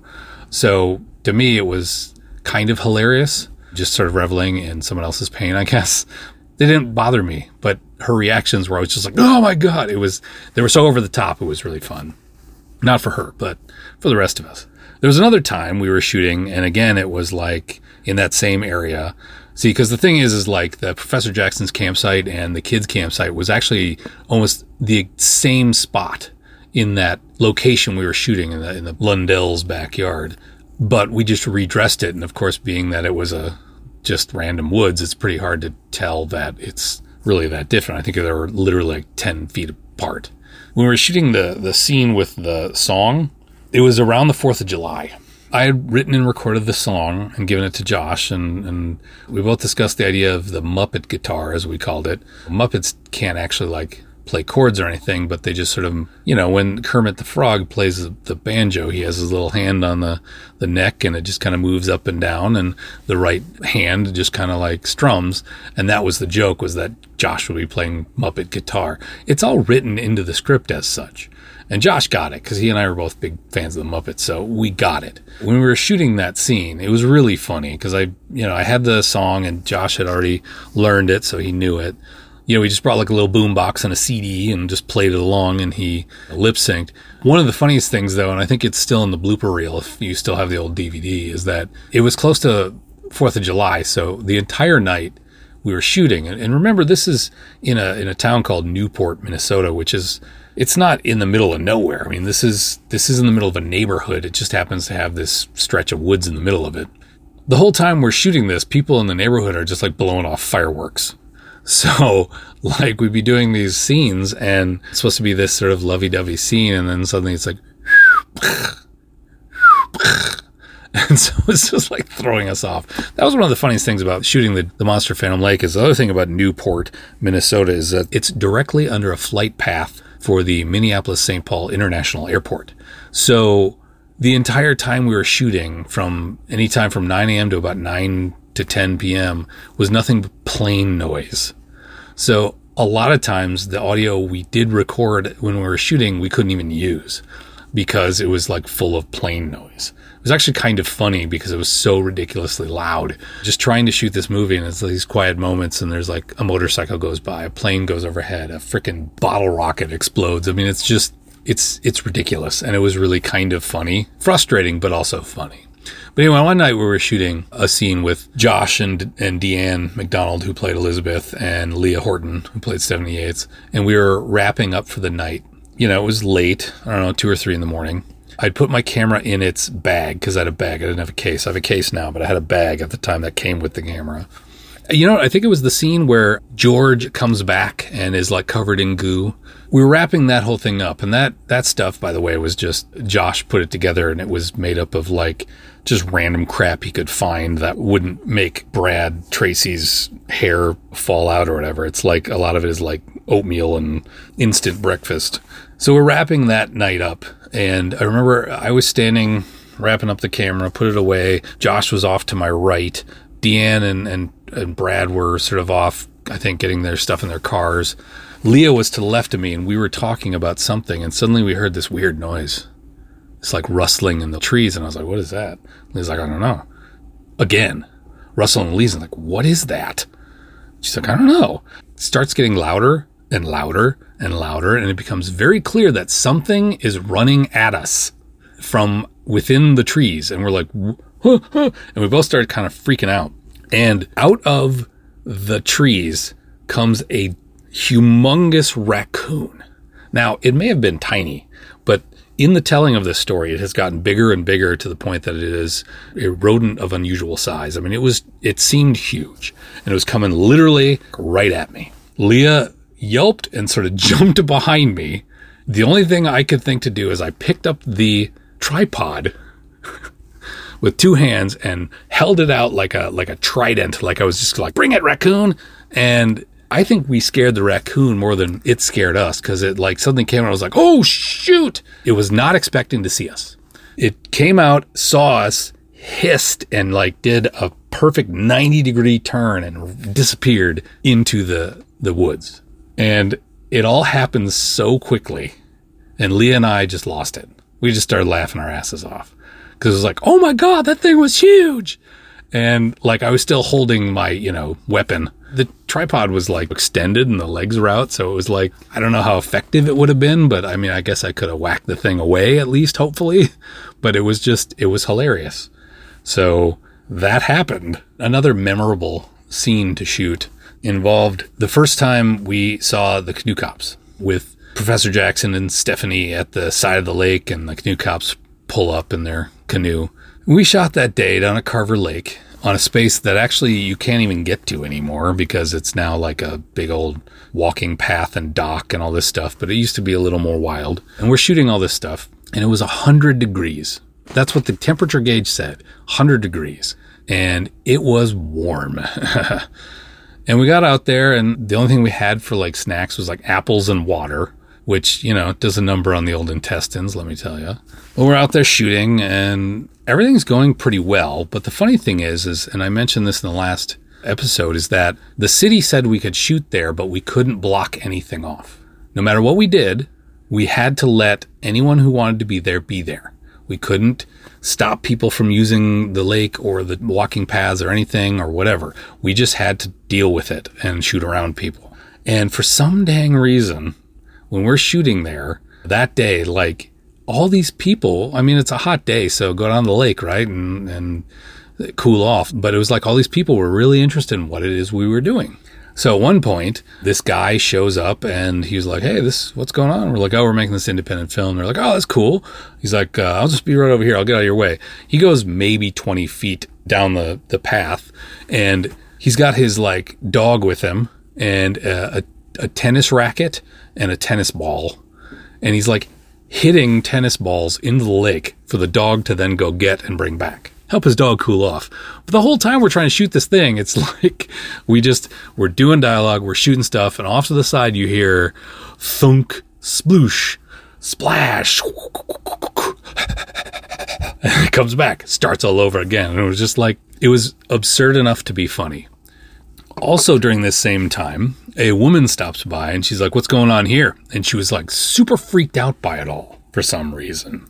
So to me, it was kind of hilarious, just sort of reveling in someone else's pain, I guess. They didn't bother me, but her reactions were always just like, oh my God, it was, they were so over the top. It was really fun. Not for her, but for the rest of us. There was another time we were shooting, and again, it was like in that same area. See, because the thing is, is like the Professor Jackson's campsite and the kids' campsite was actually almost the same spot in that location we were shooting in the, in the Lundell's backyard. But we just redressed it. And of course, being that it was a just random woods, it's pretty hard to tell that it's really that different. I think they were literally like ten feet apart. When we were shooting the, the scene with the song, it was around the fourth of July. I had written and recorded the song and given it to Josh, and, and we both discussed the idea of the Muppet guitar, as we called it. Muppets can't actually like play chords or anything, but they just sort of, you know, when Kermit the Frog plays the, the banjo, he has his little hand on the, the neck and it just kind of moves up and down, and the right hand just kind of like strums. And that was the joke, was that Josh would be playing Muppet guitar. It's all written into the script as such. And Josh got it because he and I were both big fans of the Muppets, so we got it. When we were shooting that scene, it was really funny because I, you know, I had the song and Josh had already learned it, so he knew it. You know, we just brought like a little boom box and a C D and just played it along, and he lip synced. One of the funniest things, though, and I think it's still in the blooper reel if you still have the old D V D, is that it was close to fourth of July, so the entire night we were shooting. And, and remember, this is in a in a town called Newport, Minnesota, which is, it's not in the middle of nowhere. I mean, this is this is in the middle of a neighborhood. It just happens to have this stretch of woods in the middle of it. The whole time we're shooting this, people in the neighborhood are just like blowing off fireworks. So, like, we'd be doing these scenes, and it's supposed to be this sort of lovey-dovey scene, and then suddenly it's like, and so it's just like throwing us off. That was one of the funniest things about shooting the, the Monster Phantom Lake. Is the other thing about Newport, Minnesota, is that it's directly under a flight path for the Minneapolis-Saint Paul International Airport. So the entire time we were shooting, from any time from nine a.m. to about nine to ten p.m. was nothing but plane noise. So a lot of times the audio we did record when we were shooting, we couldn't even use because it was like full of plane noise. was actually kind of funny because it was so ridiculously loud. Just trying to shoot this movie, and it's these quiet moments, and there's like a motorcycle goes by, a plane goes overhead, a freaking bottle rocket explodes. I mean, it's just, it's it's ridiculous. And it was really kind of funny. Frustrating, but also funny. But anyway, one night we were shooting a scene with Josh and and Deanne McDonald, who played Elizabeth, and Leah Horton, who played seventy-eights. And we were wrapping up for the night. You know, it was late, I don't know, two or three in the morning. I'd put my camera in its bag because I had a bag. I didn't have a case. I have a case now, but I had a bag at the time that came with the camera. You know, I think it was the scene where George comes back and is like covered in goo. We were wrapping that whole thing up. And that, that stuff, by the way, was just Josh put it together, and it was made up of like just random crap he could find that wouldn't make Brad Tracy's hair fall out or whatever. It's like a lot of it is like oatmeal and instant breakfast. So we're wrapping that night up. And I remember I was standing, wrapping up the camera, put it away. Josh was off to my right. Deanne and, and, and Brad were sort of off, I think, getting their stuff in their cars. Leah was to the left of me, and we were talking about something, and suddenly we heard this weird noise. It's like rustling in the trees, and I was like, what is that? Leah's like, I don't know. Again, rustling in the leaves. I'm like, what is that? She's like, I don't know. It starts getting louder and louder and louder, and it becomes very clear that something is running at us from within the trees. And we're like, huh, huh. And we both started kind of freaking out. And out of the trees comes a humongous raccoon. Now, it may have been tiny, but in the telling of this story, it has gotten bigger and bigger to the point that it is a rodent of unusual size. I mean, it was, it seemed huge, and it was coming literally right at me. Leah yelped and sort of jumped behind me. The only thing I could think to do is I picked up the tripod with two hands and held it out like a like a trident, like I was just like, bring it, raccoon. And I think we scared the raccoon more than it scared us, because it like something came and I was like, oh shoot. It was not expecting to see us. It came out, saw us, hissed, and like did a perfect ninety degree turn and disappeared into the the woods. And it all happened so quickly, and Leah and I just lost it. We just started laughing our asses off, because it was like, oh my God, that thing was huge. And like, I was still holding my, you know, weapon. The tripod was like extended and the legs were out. So it was like, I don't know how effective it would have been, but I mean, I guess I could have whacked the thing away at least, hopefully. But it was just, it was hilarious. So that happened. Another memorable scene to shoot involved the first time we saw the Canoe Cops, with Professor Jackson and Stephanie at the side of the lake, and the Canoe Cops pull up in their canoe. We shot that day down at Carver Lake on a space that actually you can't even get to anymore, because it's now like a big old walking path and dock and all this stuff, but it used to be a little more wild. And we're shooting all this stuff, and it was one hundred degrees. That's what the temperature gauge said, one hundred degrees. And it was warm. And we got out there, and the only thing we had for like snacks was like apples and water, which, you know, does a number on the old intestines, let me tell you. Well, we're out there shooting, and everything's going pretty well. But the funny thing is, is, and I mentioned this in the last episode, is that the city said we could shoot there, but we couldn't block anything off. No matter what we did, we had to let anyone who wanted to be there be there. We couldn't stop people from using the lake or the walking paths or anything or whatever. We just had to deal with it and shoot around people. And for some dang reason, when we're shooting there that day, like all these people, I mean, it's a hot day, so go down the lake, right? And, and cool off. But it was like all these people were really interested in what it is we were doing. So at one point, this guy shows up and he was like, hey, this, what's going on? We're like, oh, we're making this independent film. They're like, oh, that's cool. He's like, uh, I'll just be right over here. I'll get out of your way. He goes maybe twenty feet down the, the path, and he's got his like dog with him, and a, a, a tennis racket and a tennis ball. And he's like hitting tennis balls into the lake for the dog to then go get and bring back. Help his dog cool off. But the whole time we're trying to shoot this thing, it's like we just, we're doing dialogue, we're shooting stuff, and off to the side you hear thunk, sploosh, splash. And it comes back, starts all over again. And it was just like, it was absurd enough to be funny. Also during this same time, a woman stops by and she's like, what's going on here? And she was like super freaked out by it all for some reason.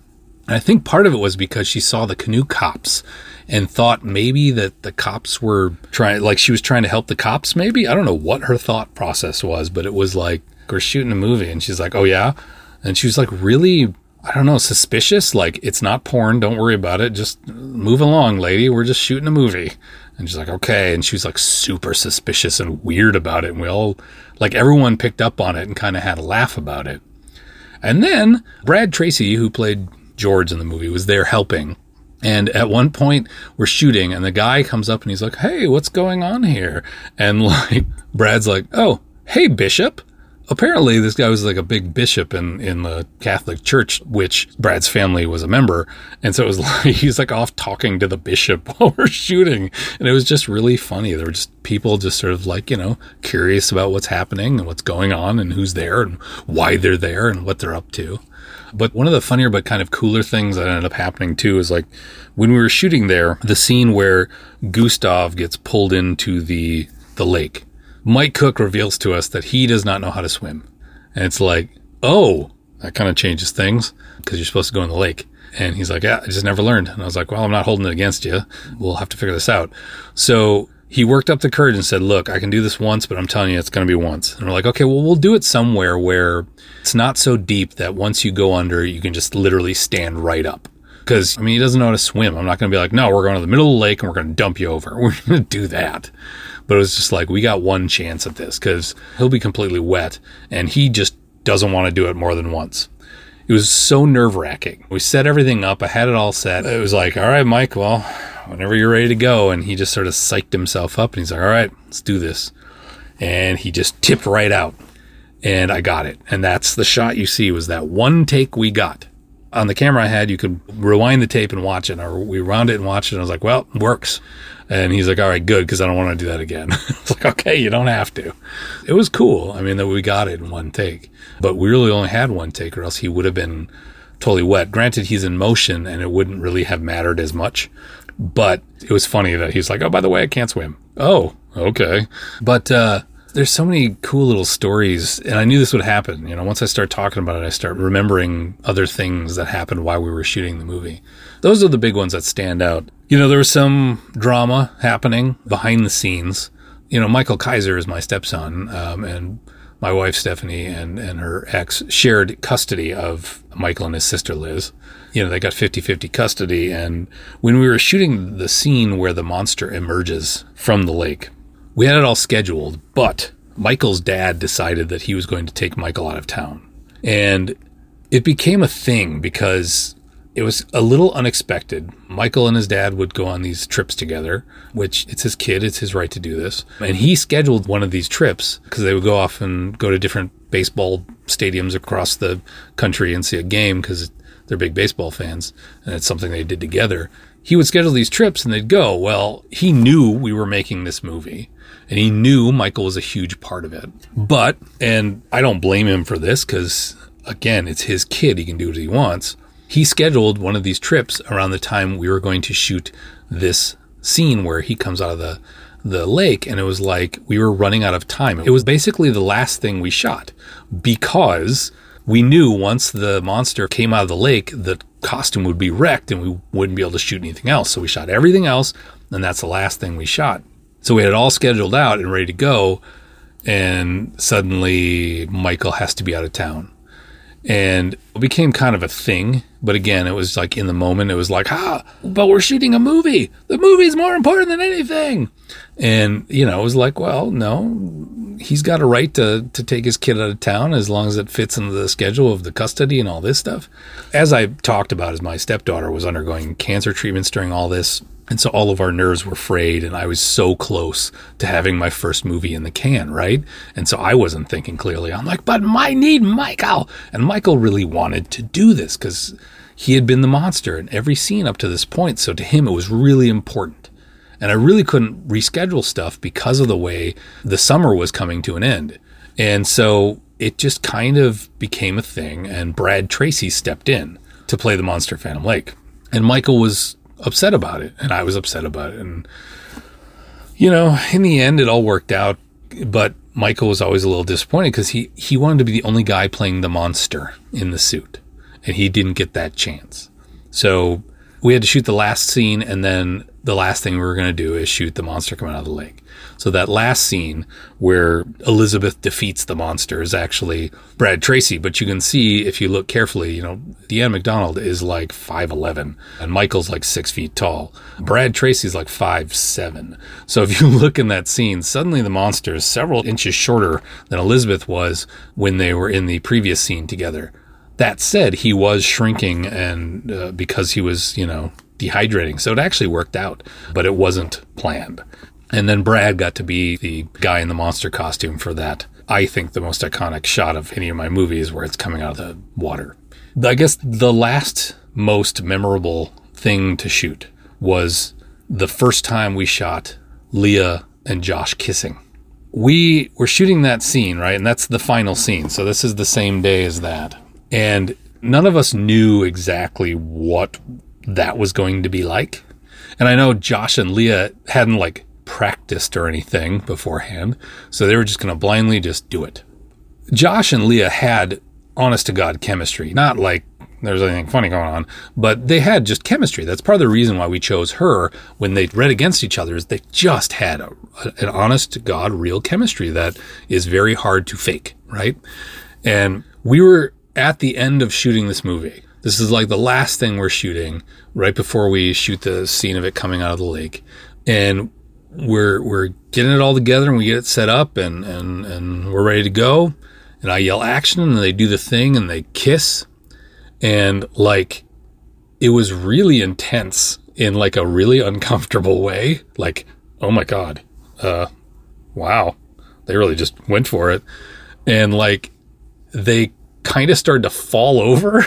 And I think part of it was because she saw the canoe cops and thought maybe that the cops were trying, like she was trying to help the cops maybe. I don't know what her thought process was, but it was like, we're shooting a movie. And she's like, oh yeah? And she was like really, I don't know, suspicious. Like, it's not porn. Don't worry about it. Just move along, lady. We're just shooting a movie. And she's like, okay. And she was like super suspicious and weird about it. And we all, like everyone picked up on it and kind of had a laugh about it. And then Brad Tracy, who played George in the movie, was there helping. And at one point we're shooting and the guy comes up and he's like, hey, what's going on here? And like, Brad's like, oh, hey, Bishop. Apparently this guy was like a big bishop in, in the Catholic Church, which Brad's family was a member. And so it was like, he's like off talking to the bishop while we're shooting. And it was just really funny. There were just people just sort of like, you know, curious about what's happening and what's going on and who's there and why they're there and what they're up to. But one of the funnier but kind of cooler things that ended up happening too is like when we were shooting there, the scene where Gustav gets pulled into the the lake. Mike Cook reveals to us that he does not know how to swim. And it's like, oh, that kind of changes things because you're supposed to go in the lake. And he's like, yeah, I just never learned. And I was like, well, I'm not holding it against you. We'll have to figure this out. So he worked up the courage and said, look, I can do this once, but I'm telling you, it's going to be once. And we're like, okay, well, we'll do it somewhere where it's not so deep that once you go under, you can just literally stand right up. Because, I mean, he doesn't know how to swim. I'm not going to be like, no, we're going to the middle of the lake and we're going to dump you over. We're going to do that. But it was just like, we got one chance at this because he'll be completely wet and he just doesn't want to do it more than once. It was so nerve-wracking. We set everything up. I had it all set. It was like, all right, Mike, well, whenever you're ready to go. And he just sort of psyched himself up and he's like, all right, let's do this. And he just tipped right out and I got it. And that's the shot you see was that one take we got. On the camera I had, you could rewind the tape and watch it. Or we wound it and watched it. And I was like, well, it works. And he's like, all right, good, because I don't want to do that again. It's like, okay, you don't have to. It was cool. I mean, that we got it in one take. But we really only had one take or else he would have been totally wet. Granted, he's in motion and it wouldn't really have mattered as much. But it was funny that he's like, oh, by the way, I can't swim. Oh, okay. But uh, there's so many cool little stories. And I knew this would happen. You know, once I start talking about it, I start remembering other things that happened while we were shooting the movie. Those are the big ones that stand out. You know, there was some drama happening behind the scenes. You know, Michael Kaiser is my stepson, um, and my wife, Stephanie, and, and her ex shared custody of Michael and his sister, Liz. You know, they got fifty-fifty custody. And when we were shooting the scene where the monster emerges from the lake, we had it all scheduled, but Michael's dad decided that he was going to take Michael out of town. And it became a thing because it was a little unexpected. Michael and his dad would go on these trips together, which it's his kid. It's his right to do this. And he scheduled one of these trips because they would go off and go to different baseball stadiums across the country and see a game because they're big baseball fans. And it's something they did together. He would schedule these trips and they'd go. Well, he knew we were making this movie and he knew Michael was a huge part of it. But, and I don't blame him for this because, again, it's his kid. He can do what he wants. He scheduled one of these trips around the time we were going to shoot this scene where he comes out of the, the lake, and it was like we were running out of time. It was basically the last thing we shot because we knew once the monster came out of the lake, the costume would be wrecked and we wouldn't be able to shoot anything else. So we shot everything else, and that's the last thing we shot. So we had it all scheduled out and ready to go, and suddenly Michael has to be out of town. And it became kind of a thing. But again, it was like in the moment, it was like, ah, but we're shooting a movie. The movie's more important than anything. And, you know, it was like, well, no, he's got a right to, to take his kid out of town as long as it fits into the schedule of the custody and all this stuff. As I talked about, as my stepdaughter was undergoing cancer treatments during all this. And so all of our nerves were frayed, and I was so close to having my first movie in the can, right? And so I wasn't thinking clearly. I'm like, but I need Michael. And Michael really wanted to do this because he had been the monster in every scene up to this point. So to him, it was really important. And I really couldn't reschedule stuff because of the way the summer was coming to an end. And so it just kind of became a thing, and Brad Tracy stepped in to play the monster Phantom Lake. And Michael was upset about it, and I was upset about it. And, you know, in the end, it all worked out, but Michael was always a little disappointed because he, he wanted to be the only guy playing the monster in the suit, and he didn't get that chance. So we had to shoot the last scene, and then the last thing we were going to do is shoot the monster coming out of the lake. So that last scene where Elizabeth defeats the monster is actually Brad Tracy. But you can see, if you look carefully, you know, Deanne McDonald is like five eleven, and Michael's like six feet tall. Brad Tracy's like five seven. So if you look in that scene, suddenly the monster is several inches shorter than Elizabeth was when they were in the previous scene together. That said, he was shrinking, and uh, because he was, you know, dehydrating. So it actually worked out, but it wasn't planned. And then Brad got to be the guy in the monster costume for that, I think, the most iconic shot of any of my movies where it's coming out of the water. I guess the last most memorable thing to shoot was the first time we shot Leah and Josh kissing. We were shooting that scene, right? And that's the final scene. So this is the same day as that. And none of us knew exactly what that was going to be like. And I know Josh and Leah hadn't like practiced or anything beforehand, so they were just going to blindly just do it. Josh and Leah had honest to God chemistry, not like there was anything funny going on, but they had just chemistry. That's part of the reason why we chose her when they read against each other, is they just had a, an honest to God real chemistry that is very hard to fake, right? And we were at the end of shooting this movie. This is like the last thing we're shooting right before we shoot the scene of it coming out of the lake. And we're we're getting it all together, and we get it set up, and, and, and we're ready to go. And I yell action, and they do the thing, and they kiss. And like, it was really intense in like a really uncomfortable way. Like, oh my God, uh, wow. They really just went for it. And like, they kind of started to fall over.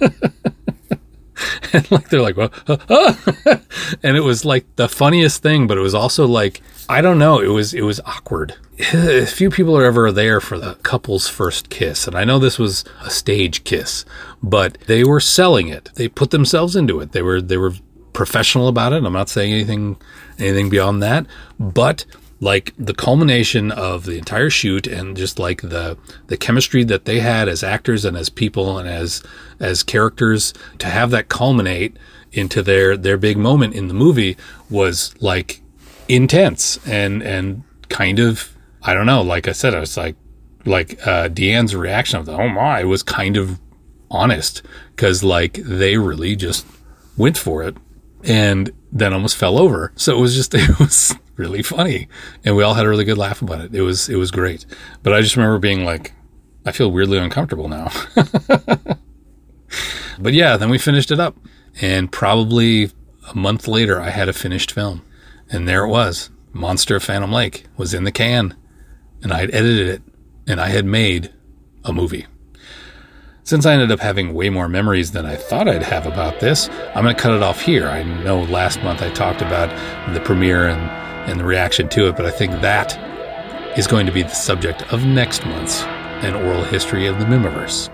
And like, they're like, well, uh, uh. And it was like the funniest thing, but it was also like, I don't know. It was, it was awkward. Few people are ever there for the couple's first kiss. And I know this was a stage kiss, but they were selling it. They put themselves into it. They were, they were professional about it. I'm not saying anything, anything beyond that, but like the culmination of the entire shoot, and just like the the chemistry that they had as actors and as people and as as characters, to have that culminate into their their big moment in the movie was like intense and and kind of, I don't know, like I said, I was like like uh Deanne's reaction of the oh my was kind of honest, because like they really just went for it and then almost fell over. So it was just it was really funny, and we all had a really good laugh about it. It was it was great. But I just remember being like, I feel weirdly uncomfortable now. But yeah, then we finished it up, and probably a month later I had a finished film, and there it was. Monster of Phantom Lake was in the can, and I had edited it, and I had made a movie. Since I ended up having way more memories than I thought I'd have about this, I'm going to cut it off here. I know last month I talked about the premiere and and the reaction to it, but I think that is going to be the subject of next month's An Oral History of the Mimiverse.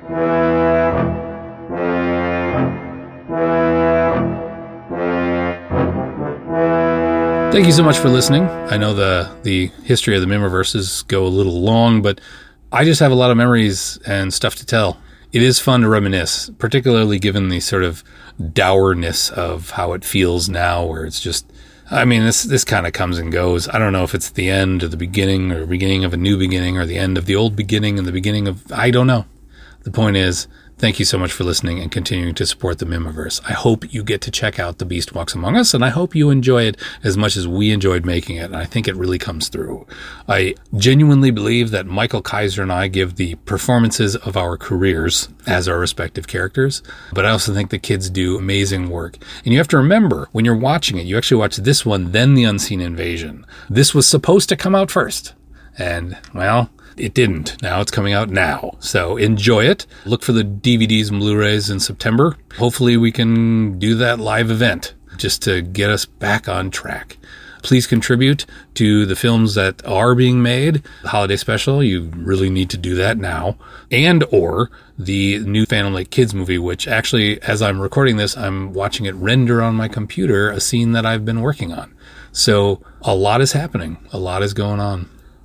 Thank you so much for listening. I know the, the history of the Mimiverses go a little long, but I just have a lot of memories and stuff to tell. It is fun to reminisce, particularly given the sort of dourness of how it feels now, where it's just, I mean, this this kind of comes and goes. I don't know if it's the end or the beginning, or beginning of a new beginning, or the end of the old beginning and the beginning of, I don't know. The point is, thank you so much for listening and continuing to support the Mimiverse. I hope you get to check out The Beast Walks Among Us, and I hope you enjoy it as much as we enjoyed making it, and I think it really comes through. I genuinely believe that Michael Kaiser and I give the performances of our careers as our respective characters, but I also think the kids do amazing work. And you have to remember, when you're watching it, you actually watch this one, then The Unseen Invasion. This was supposed to come out first, and, well, it didn't. Now it's coming out now. So enjoy it. Look for the D V Ds and Blu-rays in September. Hopefully we can do that live event just to get us back on track. Please contribute to the films that are being made. The holiday special, you really need to do that now. And or the new Phantom Lake Kids movie, which actually, as I'm recording this, I'm watching it render on my computer, a scene that I've been working on. So a lot is happening. A lot is going on.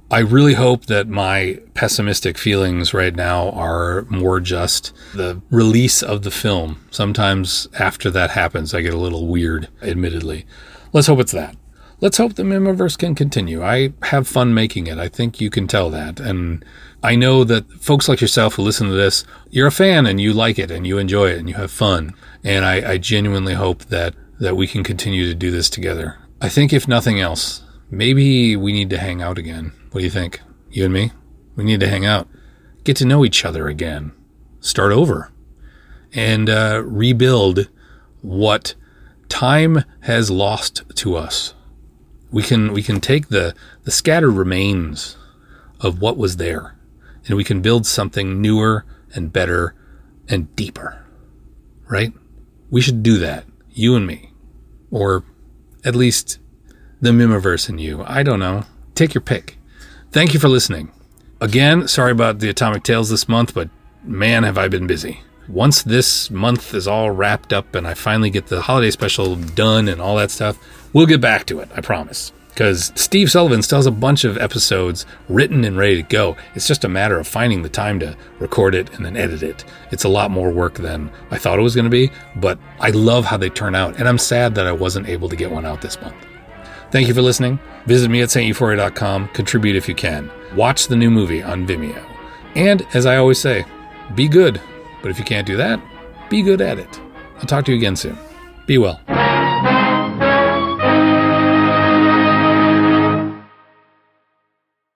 I really hope that my pessimistic feelings right now are more just the release of the film. Sometimes after that happens, I get a little weird, admittedly. Let's hope it's that. Let's hope the Mimiverse can continue. I have fun making it. I think you can tell that. And I know that folks like yourself who listen to this, you're a fan and you like it and you enjoy it and you have fun. And I, I genuinely hope that, that we can continue to do this together. I think if nothing else, maybe we need to hang out again. What do you think? You and me? We need to hang out. Get to know each other again. Start over. And uh, rebuild what time has lost to us. We can we can take the, the scattered remains of what was there, and we can build something newer and better and deeper. Right? We should do that. You and me. Or at least the Mimiverse and you. I don't know. Take your pick. Thank you for listening. Again, sorry about the Atomic Tales this month, but man, have I been busy. Once this month is all wrapped up and I finally get the holiday special done and all that stuff, we'll get back to it, I promise. Because Steve Sullivan still has a bunch of episodes written and ready to go. It's just a matter of finding the time to record it and then edit it. It's a lot more work than I thought it was going to be, but I love how they turn out, and I'm sad that I wasn't able to get one out this month. Thank you for listening. Visit me at saint euphoria dot com. Contribute if you can. Watch the new movie on Vimeo. And, as I always say, be good. But if you can't do that, be good at it. I'll talk to you again soon. Be well.